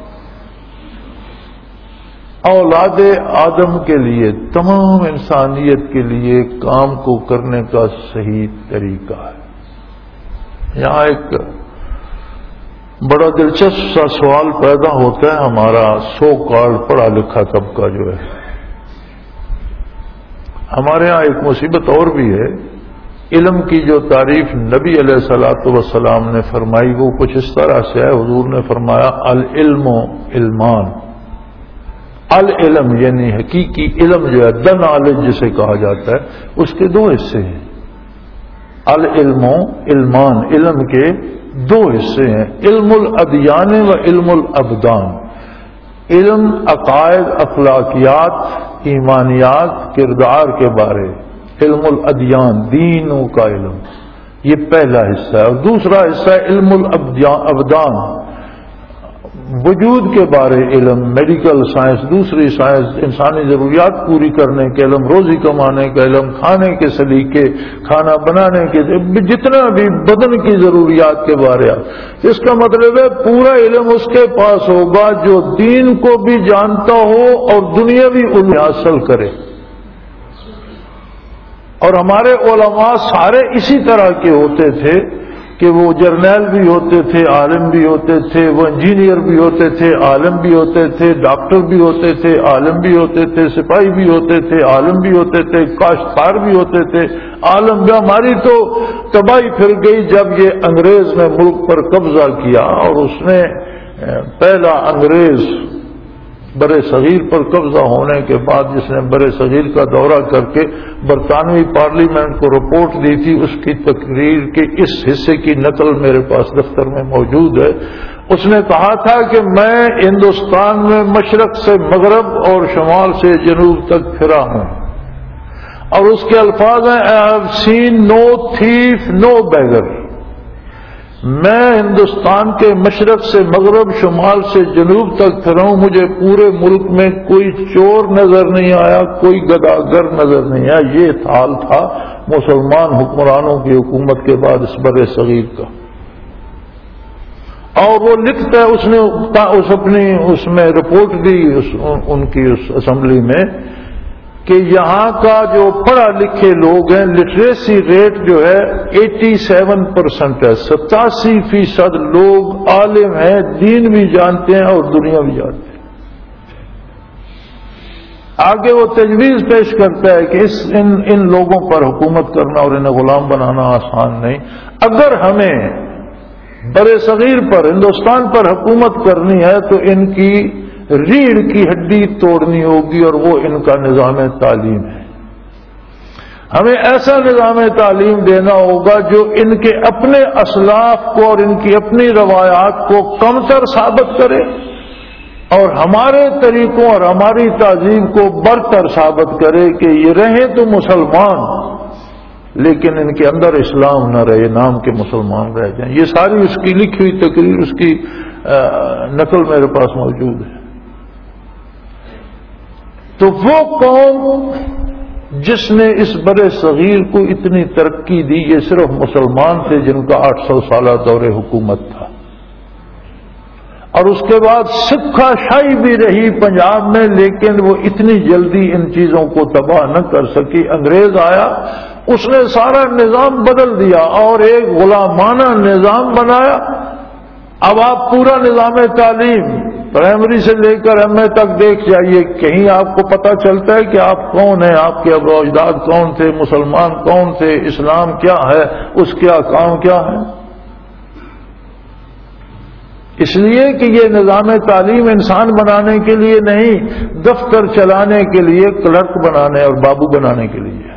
Speaker 1: اولاد آدم کے لیے، تمام انسانیت کے لیے کام کو کرنے کا صحیح طریقہ ہے. یہاں ایک بڑا دلچسپ سا سوال پیدا ہوتا ہے. ہمارا سو کال پڑھا لکھا طبقہ جو ہے، ہمارے ہاں ایک مصیبت اور بھی ہے. علم کی جو تعریف نبی علیہ الصلوۃ والسلام نے فرمائی وہ کچھ اس طرح سے ہے. حضور نے فرمایا العلم علمان. العلم یعنی حقیقی علم جو ہے، دا نالج جسے کہا جاتا ہے، اس کے دو حصے ہیں. العلم علمان، علم کے دو حصے ہیں، علم الادیان و علم الابدان. علم عقائد، اخلاقیات، ایمانیات، کردار کے بارے، علم الادیان، دینوں کا علم، یہ پہلا حصہ ہے. اور دوسرا حصہ ہے علم الابدان، وجود کے بارے علم، میڈیکل سائنس، دوسری سائنس، انسانی ضروریات پوری کرنے کے علم، روزی کمانے کا علم، کھانے کے سلیقے، کھانا بنانے کے، جتنا بھی بدن کی ضروریات کے بارے. اس کا مطلب ہے پورا علم اس کے پاس ہوگا جو دین کو بھی جانتا ہو اور دنیاوی علم حاصل کرے. اور ہمارے علماء سارے اسی طرح کے ہوتے تھے کہ وہ جرنیل بھی ہوتے تھے، عالم بھی ہوتے تھے، وہ انجینئر بھی ہوتے تھے، عالم بھی ہوتے تھے، ڈاکٹر بھی ہوتے تھے، عالم بھی ہوتے تھے، سپاہی بھی ہوتے تھے، عالم بھی ہوتے تھے، کاشتکار بھی ہوتے تھے، عالم بھی. ہماری تو تباہی پھر گئی جب یہ انگریز نے ملک پر قبضہ کیا اور اس نے پہلا انگریز بر صغیر پر قبضہ ہونے کے بعد جس نے بر صغیر کا دورہ کر کے برطانوی پارلیمنٹ کو رپورٹ دی تھی، اس کی تقریر کے اس حصے کی نقل میرے پاس دفتر میں موجود ہے۔ اس نے کہا تھا کہ میں ہندوستان میں مشرق سے مغرب اور شمال سے جنوب تک پھرا ہوں، اور اس کے الفاظ ہیں I have seen no thief, no beggar۔ میں ہندوستان کے مشرق سے مغرب، شمال سے جنوب تک پھرا ہوں، مجھے پورے ملک میں کوئی چور نظر نہیں آیا، کوئی گداگر نظر نہیں آیا۔ یہ حال تھا مسلمان حکمرانوں کی حکومت کے بعد اس بر صغیر کا۔ اور وہ لکھتا ہے، اس نے اس اپنی اس میں رپورٹ دی اس ان کی اس اسمبلی میں کہ یہاں کا جو پڑھا لکھے لوگ ہیں، لٹریسی ریٹ جو ہے ایٹی سیون پرسنٹ ہے، ستاسی فیصد لوگ عالم ہیں، دین بھی جانتے ہیں اور دنیا بھی جانتے ہیں۔ آگے وہ تجویز پیش کرتا ہے کہ اس ان ان لوگوں پر حکومت کرنا اور انہیں غلام بنانا آسان نہیں۔ اگر ہمیں بر صغیر پر، ہندوستان پر حکومت کرنی ہے تو ان کی ریڑھ کی ہڈی توڑنی ہوگی، اور وہ ان کا نظام تعلیم ہے۔ ہمیں ایسا نظام تعلیم دینا ہوگا جو ان کے اپنے اسلاف کو اور ان کی اپنی روایات کو کمتر ثابت کرے، اور ہمارے طریقوں اور ہماری تہذیب کو برتر ثابت کرے کہ یہ رہیں تو مسلمان لیکن ان کے اندر اسلام نہ رہے، نام کے مسلمان رہ جائیں۔ یہ ساری اس کی لکھی ہوئی تقریر، اس کی نقل میرے پاس موجود ہے۔ تو وہ قوم جس نے اس بر صغیر کو اتنی ترقی دی، یہ صرف مسلمان تھے جن کا آٹھ سو سالہ دور حکومت تھا، اور اس کے بعد سکھا شاہی بھی رہی پنجاب میں، لیکن وہ اتنی جلدی ان چیزوں کو تباہ نہ کر سکی۔ انگریز آیا، اس نے سارا نظام بدل دیا اور ایک غلامانہ نظام بنایا۔ اب آپ پورا نظام تعلیم پرائمری سے لے کر ایم اے تک دیکھ جائیے، کہیں آپ کو پتہ چلتا ہے کہ آپ کون ہیں، آپ کے ابا اجداد کون تھے، مسلمان کون تھے، اسلام کیا ہے، اس کے احکام کیا ہے؟ اس لیے کہ یہ نظام تعلیم انسان بنانے کے لیے نہیں، دفتر چلانے کے لیے، کلرک بنانے اور بابو بنانے کے لیے۔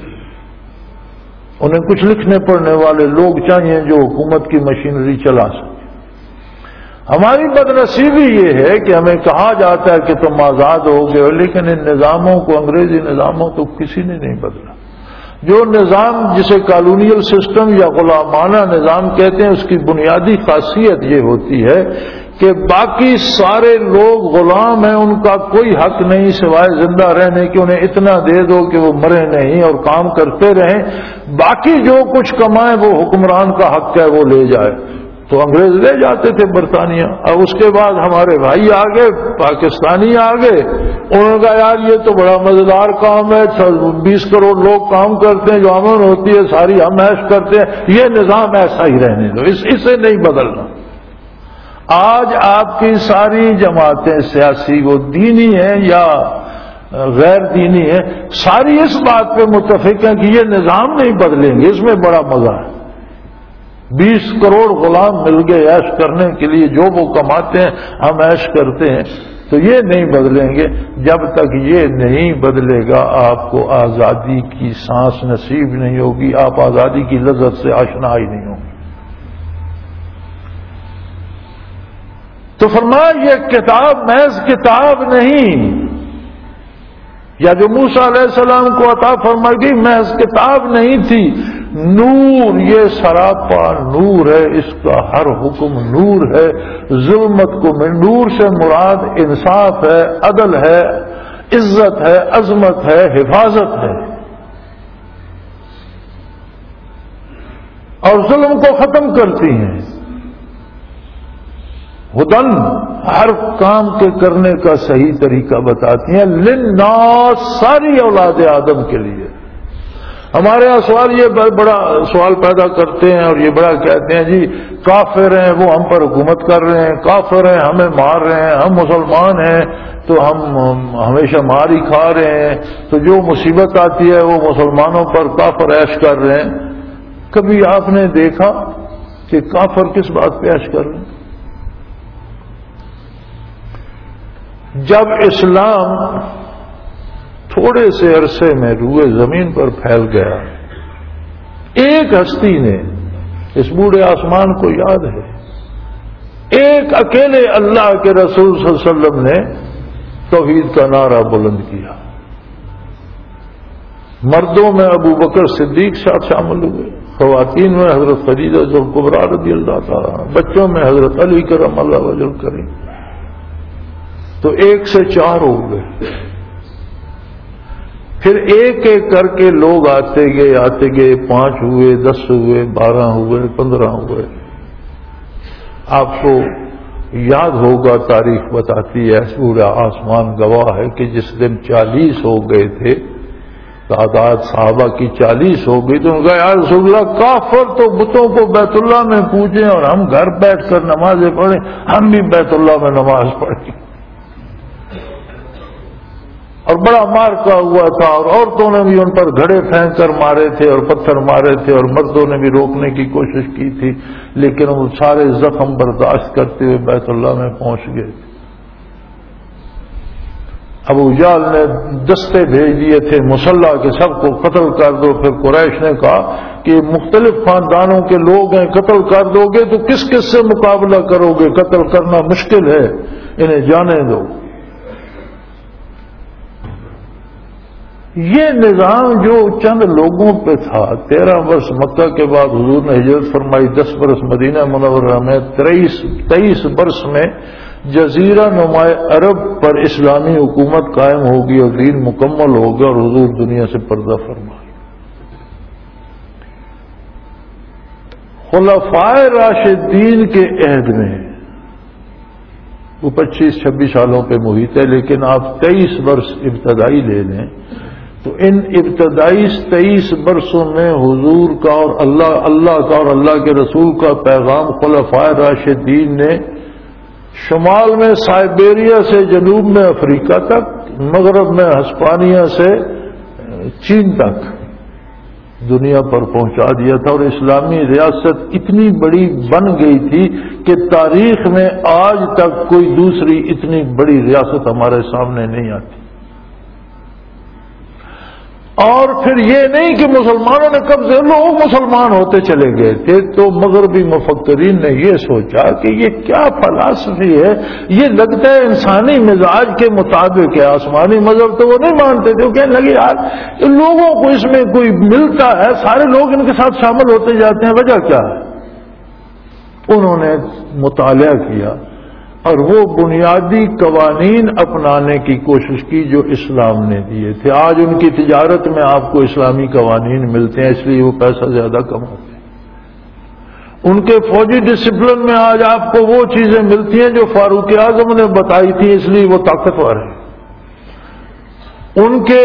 Speaker 1: انہیں کچھ لکھنے پڑھنے والے لوگ چاہیے جو حکومت کی مشینری چلا سکیں۔ ہماری بدنصیبی یہ ہے کہ ہمیں کہا جاتا ہے کہ تم آزاد ہو گئے ہو، لیکن ان نظاموں کو، انگریزی نظاموں تو کسی نے نہیں بدلا۔ جو نظام جسے کالونیل سسٹم یا غلامانہ نظام کہتے ہیں، اس کی بنیادی خاصیت یہ ہوتی ہے کہ باقی سارے لوگ غلام ہیں، ان کا کوئی حق نہیں سوائے زندہ رہنے کہ انہیں اتنا دے دو کہ وہ مرے نہیں اور کام کرتے رہیں، باقی جو کچھ کمائیں وہ حکمران کا حق ہے وہ لے جائے۔ تو انگریز لے جاتے تھے برطانیہ۔ اور اس کے بعد ہمارے بھائی آگے، پاکستانی آگے، انہوں نے کہا یار یہ تو بڑا مزیدار کام ہے، بیس کروڑ لوگ کام کرتے ہیں، جو امن ہوتی ہے ساری ہم عیش کرتے ہیں، یہ نظام ایسا ہی رہنے دو، اس اسے نہیں بدلنا۔ آج آپ کی ساری جماعتیں سیاسی، وہ دینی ہیں یا غیر دینی ہیں، ساری اس بات پہ متفق ہیں کہ یہ نظام نہیں بدلیں گے، اس میں بڑا مزہ ہے۔ بیس کروڑ غلام مل گئے عیش کرنے کے لیے، جو وہ کماتے ہیں ہم عیش کرتے ہیں، تو یہ نہیں بدلیں گے۔ جب تک یہ نہیں بدلے گا آپ کو آزادی کی سانس نصیب نہیں ہوگی، آپ آزادی کی لذت سے آشنا ہی نہیں ہوں گے۔ تو فرمایا یہ کتاب محض کتاب نہیں، یا جو موسیٰ علیہ السلام کو عطا فرمائی گئی محض کتاب نہیں تھی، نور، یہ سراپا نور ہے، اس کا ہر حکم نور ہے۔ ظلمت کو میں نور سے مراد انصاف ہے، عدل ہے، عزت ہے، عظمت ہے، حفاظت ہے، اور ظلم کو ختم کرتی ہیں۔ ہدن، ہر کام کے کرنے کا صحیح طریقہ بتاتی ہیں، للناس، ساری اولاد آدم کے لیے۔ ہمارے یہاں سوال یہ بڑا سوال پیدا کرتے ہیں اور یہ بڑا کہتے ہیں جی کافر ہیں وہ ہم پر حکومت کر رہے ہیں، کافر ہیں ہمیں مار رہے ہیں، ہم مسلمان ہیں تو ہم ہمیشہ مار ہی کھا رہے ہیں، تو جو مصیبت آتی ہے وہ مسلمانوں پر کافر عیش کر رہے ہیں۔ کبھی آپ نے دیکھا کہ کافر کس بات پہ عیش کر رہے ہیں؟ جب اسلام تھوڑے سے عرصے میں روئے زمین پر پھیل گیا، ایک ہستی نے، اس بوڑھے آسمان کو یاد ہے، ایک اکیلے اللہ کے رسول صلی اللہ علیہ وسلم نے توحید کا نعرہ بلند کیا۔ مردوں میں ابو بکر صدیق ساتھ شامل ہوئے، خواتین میں حضرت خدیجہ کبریٰ رضی اللہ تعالیٰ، بچوں میں حضرت علی کرم اللہ وجہ کریم، تو ایک سے چار ہو گئے۔ پھر ایک ایک کر کے لوگ آتے گئے آتے گئے، پانچ ہوئے، دس ہوئے، بارہ ہوئے، پندرہ ہوئے۔ آپ کو یاد ہوگا، تاریخ بتاتی ہے، پورا آسمان گواہ ہے کہ جس دن چالیس ہو گئے تھے، تعداد صحابہ کی چالیس ہو گئی، تو ان کا یا رسول اللہ کافر تو بتوں کو بیت اللہ میں پوجیں اور ہم گھر بیٹھ کر نمازیں پڑھیں، ہم بھی بیت اللہ میں نماز پڑھیں۔ اور بڑا مار کا ہوا تھا، اور عورتوں نے بھی ان پر گھڑے پھینک کر مارے تھے اور پتھر مارے تھے، اور مردوں نے بھی روکنے کی کوشش کی تھی، لیکن وہ سارے زخم برداشت کرتے ہوئے بیت اللہ میں پہنچ گئے تھے۔ ابو جہل نے دستے بھیج دیے تھے مسلح کے، سب کو قتل کر دو۔ پھر قریش نے کہا کہ مختلف خاندانوں کے لوگ ہیں، قتل کر دو گے تو کس کس سے مقابلہ کرو گے، قتل کرنا مشکل ہے، انہیں جانے دو۔ یہ نظام جو چند لوگوں پہ تھا، تیرہ برس مکہ کے بعد حضور نے ہجرت فرمائی، دس برس مدینہ منورہ میں، تیئیس تیئیس برس میں جزیرہ نما عرب پر اسلامی حکومت قائم ہوگی اور دین مکمل ہوگا اور حضور دنیا سے پردہ فرمائے۔ خلفائے راشدین کے عہد میں وہ پچیس چھبیس سالوں پہ محیط ہے، لیکن آپ تیئیس برس ابتدائی لے لیں تو ان ابتدائی تیئیس برسوں میں حضور کا اور اللہ اللہ کا اور اللہ کے رسول کا پیغام خلفائے راشدین نے شمال میں سائبیریا سے جنوب میں افریقہ تک، مغرب میں ہسپانیہ سے چین تک دنیا پر پہنچا دیا تھا، اور اسلامی ریاست اتنی بڑی بن گئی تھی کہ تاریخ میں آج تک کوئی دوسری اتنی بڑی ریاست ہمارے سامنے نہیں آتی۔ اور پھر یہ نہیں کہ مسلمانوں نے قبضے، لوگ مسلمان ہوتے چلے گئے تھے، تو مغربی مفکرین نے یہ سوچا کہ یہ کیا فلسفی ہے، یہ لگتا ہے انسانی مزاج کے مطابق ہے، آسمانی مذہب تو وہ نہیں مانتے تھے، وہ کہنے لگے یار لوگوں کو اس میں کوئی ملتا ہے، سارے لوگ ان کے ساتھ شامل ہوتے جاتے ہیں، وجہ کیا ہے؟ انہوں نے مطالعہ کیا اور وہ بنیادی قوانین اپنانے کی کوشش کی جو اسلام نے دیے تھے۔ آج ان کی تجارت میں آپ کو اسلامی قوانین ملتے ہیں، اس لیے وہ پیسہ زیادہ کماتے ہیں۔ ان کے فوجی ڈسپلن میں آج آپ کو وہ چیزیں ملتی ہیں جو فاروق اعظم نے بتائی تھی، اس لیے وہ طاقتور ہیں۔ ان کے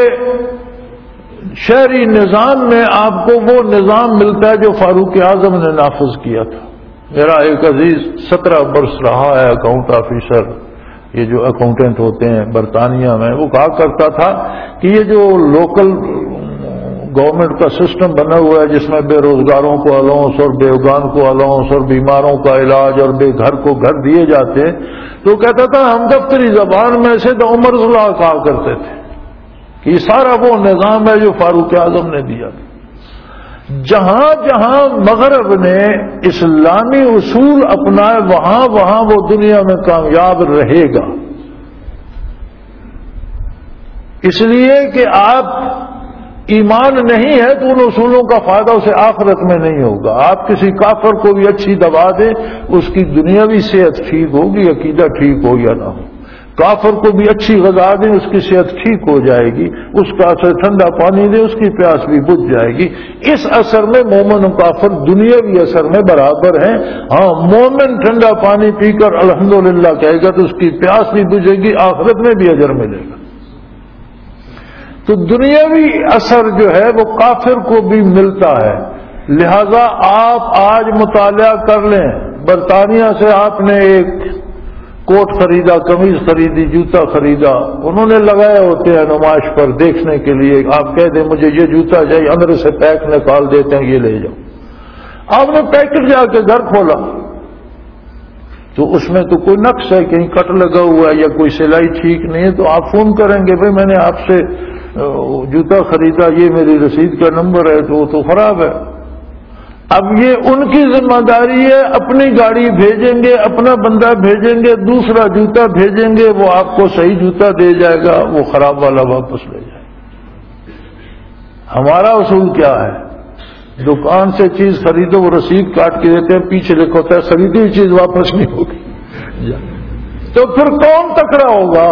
Speaker 1: شہری نظام میں آپ کو وہ نظام ملتا ہے جو فاروق اعظم نے نافذ کیا تھا۔ میرا ایک عزیز سترہ برس رہا ہے اکاؤنٹ آفیسر، یہ جو اکاؤنٹنٹ ہوتے ہیں برطانیہ میں، وہ کہا کرتا تھا کہ یہ جو لوکل گورنمنٹ کا سسٹم بنا ہوا ہے جس میں بے روزگاروں کو الاؤنس اور بیوگان کو الاؤنس اور بیماروں کا علاج اور بے گھر کو گھر دیے جاتے ہیں، تو کہتا تھا ہم دفتری زبان میں سے تو عمر صلاح کہا کرتے تھے کہ یہ سارا وہ نظام ہے جو فاروق اعظم نے دیا تھا۔ جہاں جہاں مغرب نے اسلامی اصول اپنائے وہاں وہاں وہ دنیا میں کامیاب رہے گا، اس لیے کہ آپ ایمان نہیں ہے تو ان اصولوں کا فائدہ اسے آخرت میں نہیں ہوگا۔ آپ کسی کافر کو بھی اچھی دوا دیں، اس کی دنیاوی صحت ٹھیک ہوگی، عقیدہ ٹھیک ہو یا نہ ہو۔ کافر کو بھی اچھی غذا دیں، اس کی صحت ٹھیک ہو جائے گی، اس کا اثر ٹھنڈا پانی دیں، اس کی پیاس بھی بجھ جائے گی۔ اس اثر میں مومن و کافر دنیاوی اثر میں برابر ہیں۔ ہاں مومن ٹھنڈا پانی پی کر الحمدللہ کہے گا تو اس کی پیاس بھی بجھے گی، آخرت میں بھی اجر ملے گا۔ تو دنیاوی اثر جو ہے وہ کافر کو بھی ملتا ہے۔ لہذا آپ آج مطالعہ کر لیں، برطانیہ سے آپ نے ایک کوٹ خریدا، قمیض خریدی، جوتا خریدا، انہوں نے لگائے ہوتے ہیں نمائش پر دیکھنے کے لیے، آپ کہہ دیں مجھے یہ جوتا چاہیے، اندر سے پیک نکال دیتے ہیں یہ لے جاؤ۔ آپ نے پیکٹ جا کے گھر کھولا تو اس میں تو کوئی نقص ہے، کہیں کٹ لگا ہوا ہے یا کوئی سلائی ٹھیک نہیں ہے، تو آپ فون کریں گے بھائی میں نے آپ سے جوتا خریدا، یہ میری رسید کا نمبر ہے، تو وہ تو خراب ہے۔ اب یہ ان کی ذمہ داری ہے، اپنی گاڑی بھیجیں گے، اپنا بندہ بھیجیں گے، دوسرا جوتا بھیجیں گے، وہ آپ کو صحیح جوتا دے جائے گا، وہ خراب والا واپس لے جائے گا۔ ہمارا اصول کیا ہے؟ دکان سے چیز خریدو، وہ رسید کاٹ کے دیتے ہیں، پیچھے لکھا ہوتا ہے خریدی ہوئی چیز واپس نہیں ہوگی، تو پھر کون تکڑا ہوگا؟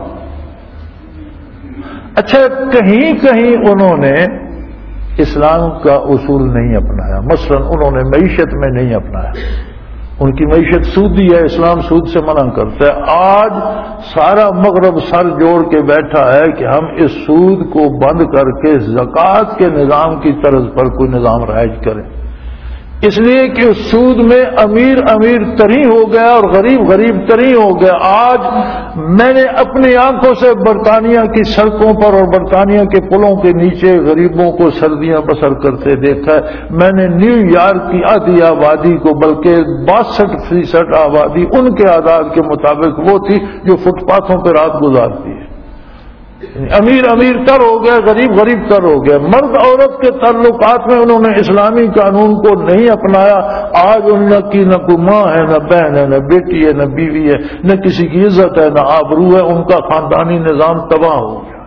Speaker 1: اچھا، کہیں کہیں انہوں نے اسلام کا اصول نہیں اپنایا، مثلا انہوں نے معیشت میں نہیں اپنایا، ان کی معیشت سودی ہے، اسلام سود سے منع کرتا ہے۔ آج سارا مغرب سر جوڑ کے بیٹھا ہے کہ ہم اس سود کو بند کر کے زکوٰۃ کے نظام کی طرز پر کوئی نظام رائج کریں، اس لیے کہ اس سود میں امیر امیر تری ہو گیا اور غریب غریب تری ہو گیا۔ آج میں نے اپنی آنکھوں سے برطانیہ کی سڑکوں پر اور برطانیہ کے پلوں کے نیچے غریبوں کو سردیاں بسر کرتے دیکھا ہے۔ میں نے نیو یارک کی آدھی آبادی کو، بلکہ باسٹھ فیصد آبادی ان کے اعداد کے مطابق وہ تھی جو فٹ پاتھوں پہ رات گزارتی ہے۔ امیر امیر تر ہو گیا، غریب غریب تر ہو گیا۔ مرد عورت کے تعلقات میں انہوں نے اسلامی قانون کو نہیں اپنایا۔ آج ان کی نہ کوئی ماں ہے، نہ بہن ہے، نہ بیٹی ہے، نہ بیوی ہے، نہ کسی کی عزت ہے، نہ آبرو ہے، ان کا خاندانی نظام تباہ ہو گیا۔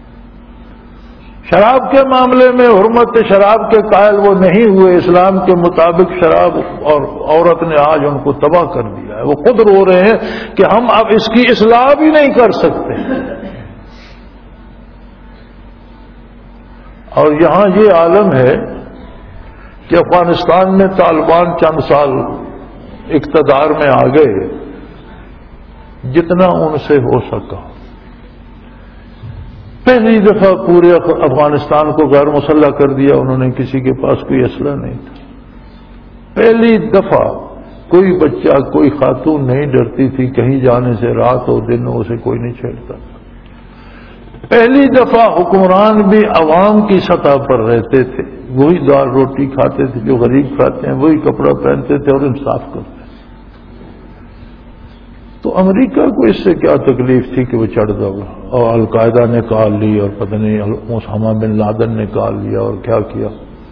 Speaker 1: شراب کے معاملے میں حرمت شراب کے قائل وہ نہیں ہوئے، اسلام کے مطابق شراب اور عورت نے آج ان کو تباہ کر دیا ہے۔ وہ خود رو رہے ہیں کہ ہم اب اس کی اصلاح بھی نہیں کر سکتے۔ اور یہاں یہ عالم ہے کہ افغانستان میں طالبان چند سال اقتدار میں آ گئے، جتنا ان سے ہو سکا پہلی دفعہ پورے افغانستان کو غیر مسلح کر دیا انہوں نے، کسی کے پاس کوئی اسلحہ نہیں تھا۔ پہلی دفعہ کوئی بچہ کوئی خاتون نہیں ڈرتی تھی کہیں جانے سے، رات ہو دن ہو اسے کوئی نہیں چھیڑتا تھا۔ پہلی دفعہ حکمران بھی عوام کی سطح پر رہتے تھے، وہی دال روٹی کھاتے تھے جو غریب کھاتے ہیں، وہی کپڑا پہنتے تھے اور انصاف کرتے تھے۔ تو امریکہ کو اس سے کیا تکلیف تھی کہ وہ چڑھ دبا، اور القاعدہ نے کال لی اور پتہ نہیں اسامہ بن لادن نے کال لیا اور کیا کیا۔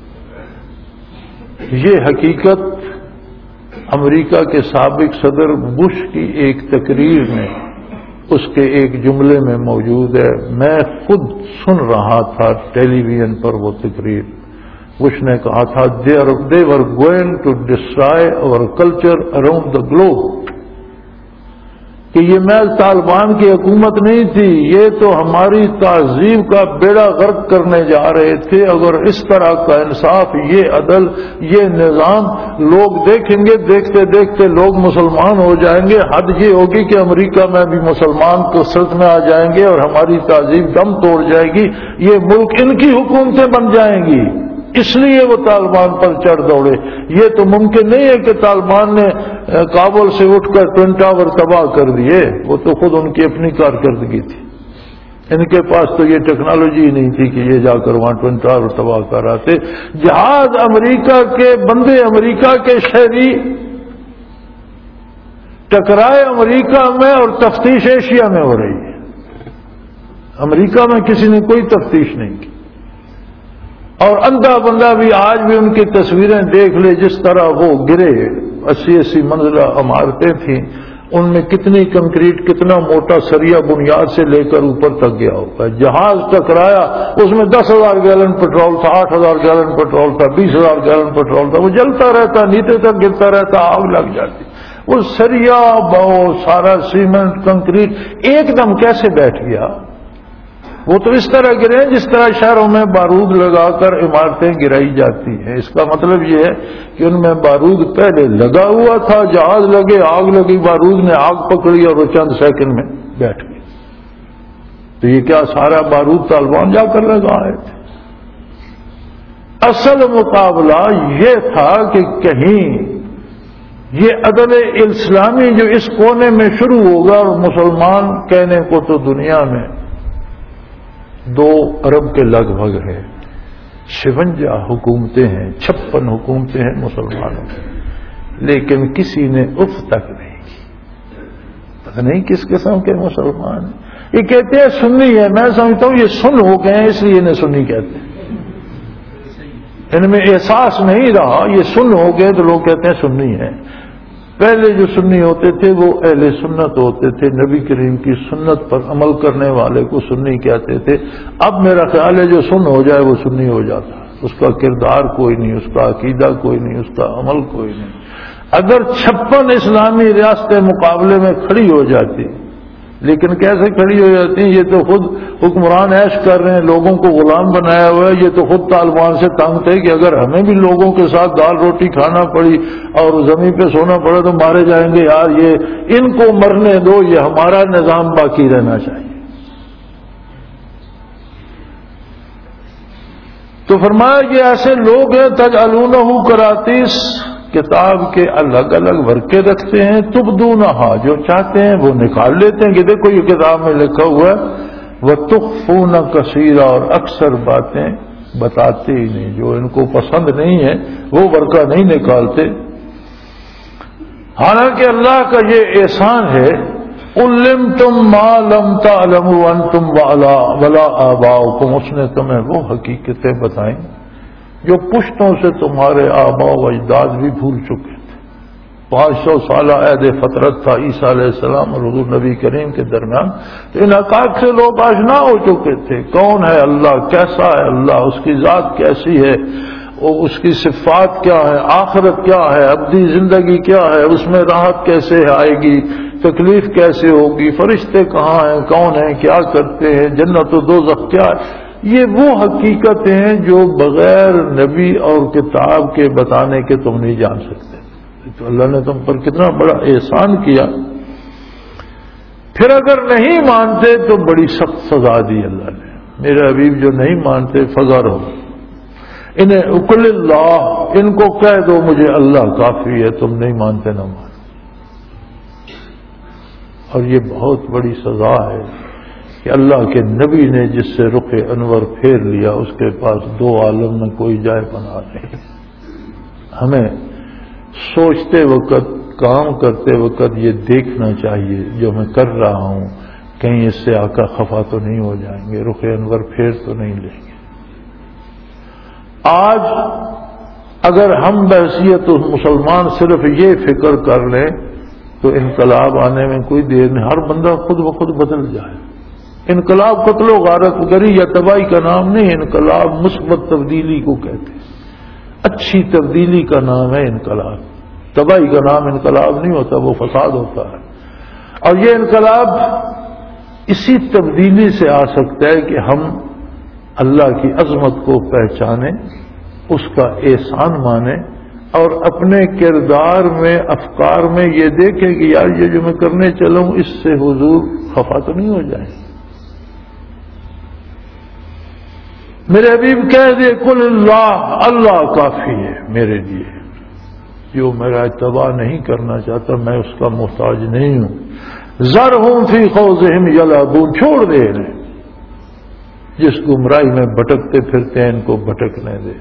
Speaker 1: یہ حقیقت امریکہ کے سابق صدر بش کی ایک تقریر میں، اس کے ایک جملے میں موجود ہے۔ میں خود سن رہا تھا ٹیلی ویژن پر وہ تقریر۔ بش نے کہا تھا they were going to destroy our culture around the globe، کہ یہ محض طالبان کی حکومت نہیں تھی، یہ تو ہماری تہذیب کا بیڑا غرق کرنے جا رہے تھے۔ اگر اس طرح کا انصاف، یہ عدل، یہ نظام لوگ دیکھیں گے، دیکھتے دیکھتے لوگ مسلمان ہو جائیں گے۔ حد یہ ہوگی کہ امریکہ میں بھی مسلمان کثرت میں آ جائیں گے اور ہماری تہذیب دم توڑ جائے گی، یہ ملک ان کی حکومتیں بن جائیں گی۔ اس لیے وہ طالبان پر چڑھ دوڑے۔ یہ تو ممکن نہیں ہے کہ طالبان نے کابل سے اٹھ کر ٹوئن ٹاور تباہ کر دیے، وہ تو خود ان کی اپنی کارکردگی تھی۔ ان کے پاس تو یہ ٹیکنالوجی ہی نہیں تھی کہ یہ جا کر وہاں ٹوئن ٹاور تباہ کر آتے۔ جہاز امریکہ کے بندے، امریکہ کے شہری ٹکرائے امریکہ میں، اور تفتیش ایشیا میں ہو رہی ہے۔ امریکہ میں کسی نے کوئی تفتیش نہیں کی، اور اندھا بندہ بھی آج بھی ان کی تصویریں دیکھ لے، جس طرح وہ گرے، اسی اسی منزلہ عمارتیں تھیں، ان میں کتنی کنکریٹ، کتنا موٹا سریا بنیاد سے لے کر اوپر تک گیا ہوتا ہے۔ جہاز ٹکرایا، اس میں دس ہزار گیلن پیٹرول تھا، آٹھ ہزار گیلن پیٹرول تھا، بیس ہزار گیلن پیٹرول تھا، وہ جلتا رہتا، نیچے تک گرتا رہتا، آگ لگ جاتی۔ وہ سریا بہو سارا سیمنٹ کنکریٹ ایک دم کیسے بیٹھ گیا؟ وہ تو اس طرح گرے جس طرح شہروں میں بارود لگا کر عمارتیں گرائی جاتی ہیں۔ اس کا مطلب یہ ہے کہ ان میں بارود پہلے لگا ہوا تھا، جہاز لگے، آگ لگی، بارود نے آگ پکڑی اور وہ چند سیکنڈ میں بیٹھ گئی۔ تو یہ کیا سارا بارود طالبان جا کر لگا رہے تھے؟ اصل مقابلہ یہ تھا کہ کہیں یہ عدل اسلامی جو اس کونے میں شروع ہوگا، اور مسلمان کہنے کو تو دنیا میں دو ارب کے لگ بھگ ہے، چھونجا حکومتیں ہیں، چھپن حکومتیں ہیں مسلمانوں میں، لیکن کسی نے اف تک نہیں کی۔ پتہ نہیں کس قسم کے مسلمان ہیں. یہ کہتے ہیں سنی ہے، میں سمجھتا ہوں یہ سن ہو گئے ہیں اس لیے انہیں سنی کہتے ہیں. ان میں احساس نہیں رہا، یہ سن ہو گئے تو لوگ کہتے ہیں سنی ہے. پہلے جو سنی ہوتے تھے وہ اہل سنت ہوتے تھے، نبی کریم کی سنت پر عمل کرنے والے کو سنی کہتے تھے. اب میرا خیال ہے جو سن ہو جائے وہ سنی ہو جاتا ہے، اس کا کردار کوئی نہیں، اس کا عقیدہ کوئی نہیں، اس کا عمل کوئی نہیں. اگر چھپن اسلامی ریاستیں مقابلے میں کھڑی ہو جاتی، لیکن کیسے کھڑی ہو جاتی ہیں؟ یہ تو خود حکمران عیش کر رہے ہیں، لوگوں کو غلام بنایا ہوا ہے. یہ تو خود طالبان سے تنگ تھے کہ اگر ہمیں بھی لوگوں کے ساتھ دال روٹی کھانا پڑی اور زمین پہ سونا پڑا تو مارے جائیں گے. یار یہ ان کو مرنے دو، یہ ہمارا نظام باقی رہنا چاہیے. تو فرمایا کہ ایسے لوگ ہیں تجعلونہ قراطیس، کتاب کے الگ الگ ورقے رکھتے ہیں، تبدونہا جو چاہتے ہیں وہ نکال لیتے ہیں کہ دیکھو یہ کتاب میں لکھا ہوا ہے، وتخفون کثیرا اور اکثر باتیں بتاتے ہی نہیں، جو ان کو پسند نہیں ہے وہ ورقہ نہیں نکالتے. حالانکہ اللہ کا یہ احسان ہے، علمتم ما لم تعلموا انتم ولا آباؤکم، اس نے تمہیں وہ حقیقتیں بتائیں جو پشتوں سے تمہارے آباء و اجداد بھی بھول چکے تھے. پانچ سو سالہ عہد فطرت تھا عیسیٰ علیہ السلام اور حضور نبی کریم کے درمیان، تو ان حقائق سے لوگ آشنا ہو چکے تھے. کون ہے اللہ، کیسا ہے اللہ، اس کی ذات کیسی ہے، اس کی صفات کیا ہے، آخرت کیا ہے، ابدی زندگی کیا ہے، اس میں راحت کیسے آئے گی، تکلیف کیسے ہوگی، فرشتے کہاں ہیں، کون ہیں، کیا کرتے ہیں، جنت و دوزخ کیا ہے. یہ وہ حقیقتیں ہیں جو بغیر نبی اور کتاب کے بتانے کے تم نہیں جان سکتے. تو اللہ نے تم پر کتنا بڑا احسان کیا. پھر اگر نہیں مانتے تو بڑی سخت سزا دی اللہ نے. میرے حبیب جو نہیں مانتے فضا رہو، انہیں اقل اللہ، ان کو کہہ دو مجھے اللہ کافی ہے، تم نہیں مانتے نہ مانو. اور یہ بہت بڑی سزا ہے کہ اللہ کے نبی نے جس سے رخ انور پھیر لیا اس کے پاس دو عالم میں کوئی جائے پناہ نہیں. ہمیں سوچتے وقت، کام کرتے وقت یہ دیکھنا چاہیے جو میں کر رہا ہوں کہیں اس سے آقا خفا تو نہیں ہو جائیں گے، رخ انور پھیر تو نہیں لیں گے. آج اگر ہم بحثیت مسلمان صرف یہ فکر کر لیں تو انقلاب آنے میں کوئی دیر نہیں، ہر بندہ خود بخود بدل جائے. انقلاب قتل و غارت گری یا تباہی کا نام نہیں، انقلاب مثبت تبدیلی کو کہتے ہیں. اچھی تبدیلی کا نام ہے انقلاب. تباہی کا نام انقلاب نہیں ہوتا، وہ فساد ہوتا ہے. اور یہ انقلاب اسی تبدیلی سے آ سکتا ہے کہ ہم اللہ کی عظمت کو پہچانیں، اس کا احسان مانیں اور اپنے کردار میں، افکار میں یہ دیکھیں کہ یار یہ جو میں کرنے چلا ہوں اس سے حضور خفا تو نہیں ہو جائیں. میرے حبیب کہہ دے کل اللہ، اللہ کافی ہے میرے لیے. جو میرا اتباع نہیں کرنا چاہتا میں اس کا محتاج نہیں ہوں. ذرہم فی خوضہم یلعبون، چھوڑ دے انہیں، جس گمراہی میں بھٹکتے پھرتے ہیں ان کو بھٹکنے دے.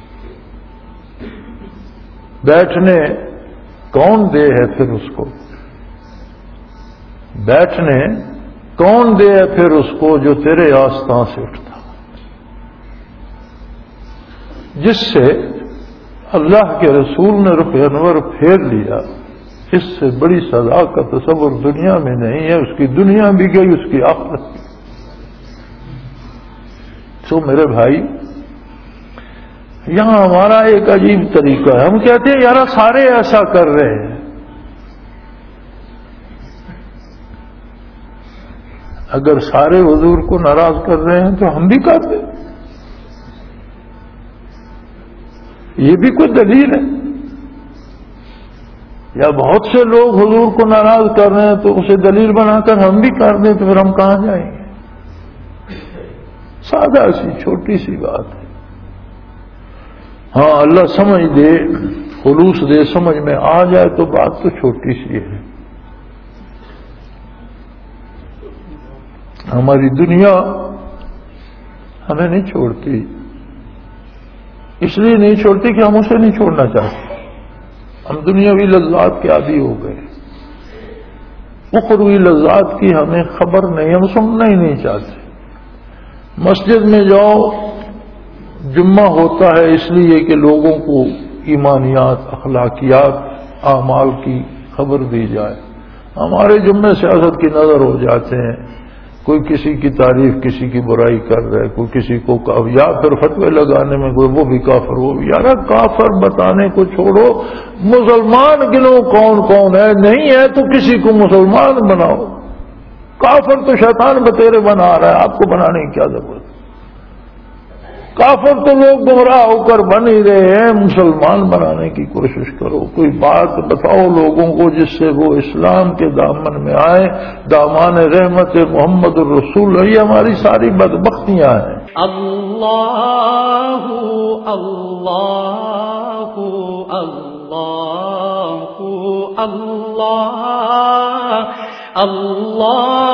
Speaker 1: بیٹھنے کون دے ہے پھر اس کو، بیٹھنے کون دے ہے پھر اس کو جو تیرے آستان سے اٹھتا، جس سے اللہ کے رسول نے رخ انور پھیر لیا. اس سے بڑی سزا کا تصور دنیا میں نہیں ہے. اس کی دنیا بھی گئی، اس کی آخرت بھی. تو میرے بھائی یہاں ہمارا ایک عجیب طریقہ ہے، ہم کہتے ہیں یار سارے ایسا کر رہے ہیں. اگر سارے حضور کو ناراض کر رہے ہیں تو ہم بھی کرتے ہیں. یہ بھی کوئی دلیل ہے؟ یا بہت سے لوگ حضور کو ناراض کر رہے ہیں تو اسے دلیل بنا کر ہم بھی کر دیں تو پھر ہم کہاں جائیں گے؟ سادہ سی چھوٹی سی بات ہے. ہاں اللہ سمجھ دے، خلوص دے، سمجھ میں آ جائے تو بات تو چھوٹی سی ہے. ہماری دنیا ہمیں نہیں چھوڑتی، اس لیے نہیں چھوڑتی کہ ہم اسے نہیں چھوڑنا چاہتے. ہم دنیاوی لذات کے عادی ہو گئے. اخروی لذات کی ہمیں خبر نہیں، ہم سننا ہی نہیں چاہتے۔ مسجد میں جاؤ، جمعہ ہوتا ہے اس لیے کہ لوگوں کو ایمانیات، اخلاقیات، اعمال کی خبر دی جائے۔ ہمارے جمعے سیاست کی نظر ہو جاتے ہیں، کوئی کسی کی تعریف، کسی کی برائی کر رہے، کوئی کسی کو، یا پھر فتوے لگانے میں کوئی وہ بھی کافر، وہ بھی۔ یار کافر بتانے کو چھوڑو، مسلمان گنو کون کون ہے، نہیں ہے تو کسی کو مسلمان بناؤ۔ کافر تو شیطان بتیرے بنا رہا ہے، آپ کو بنانے کی کیا ضرورت؟ کافر تو لوگ گمراہ ہو کر بن ہی رہے ہیں، مسلمان بنانے کی کوشش کرو، کوئی بات بتاؤ لوگوں کو جس سے وہ اسلام کے دامن میں آئے، دامان رحمت محمد الرسول۔ یہ ہماری ساری بدبختیاں ہیں۔
Speaker 2: اللہ اللہ اللہ اللہ اللہ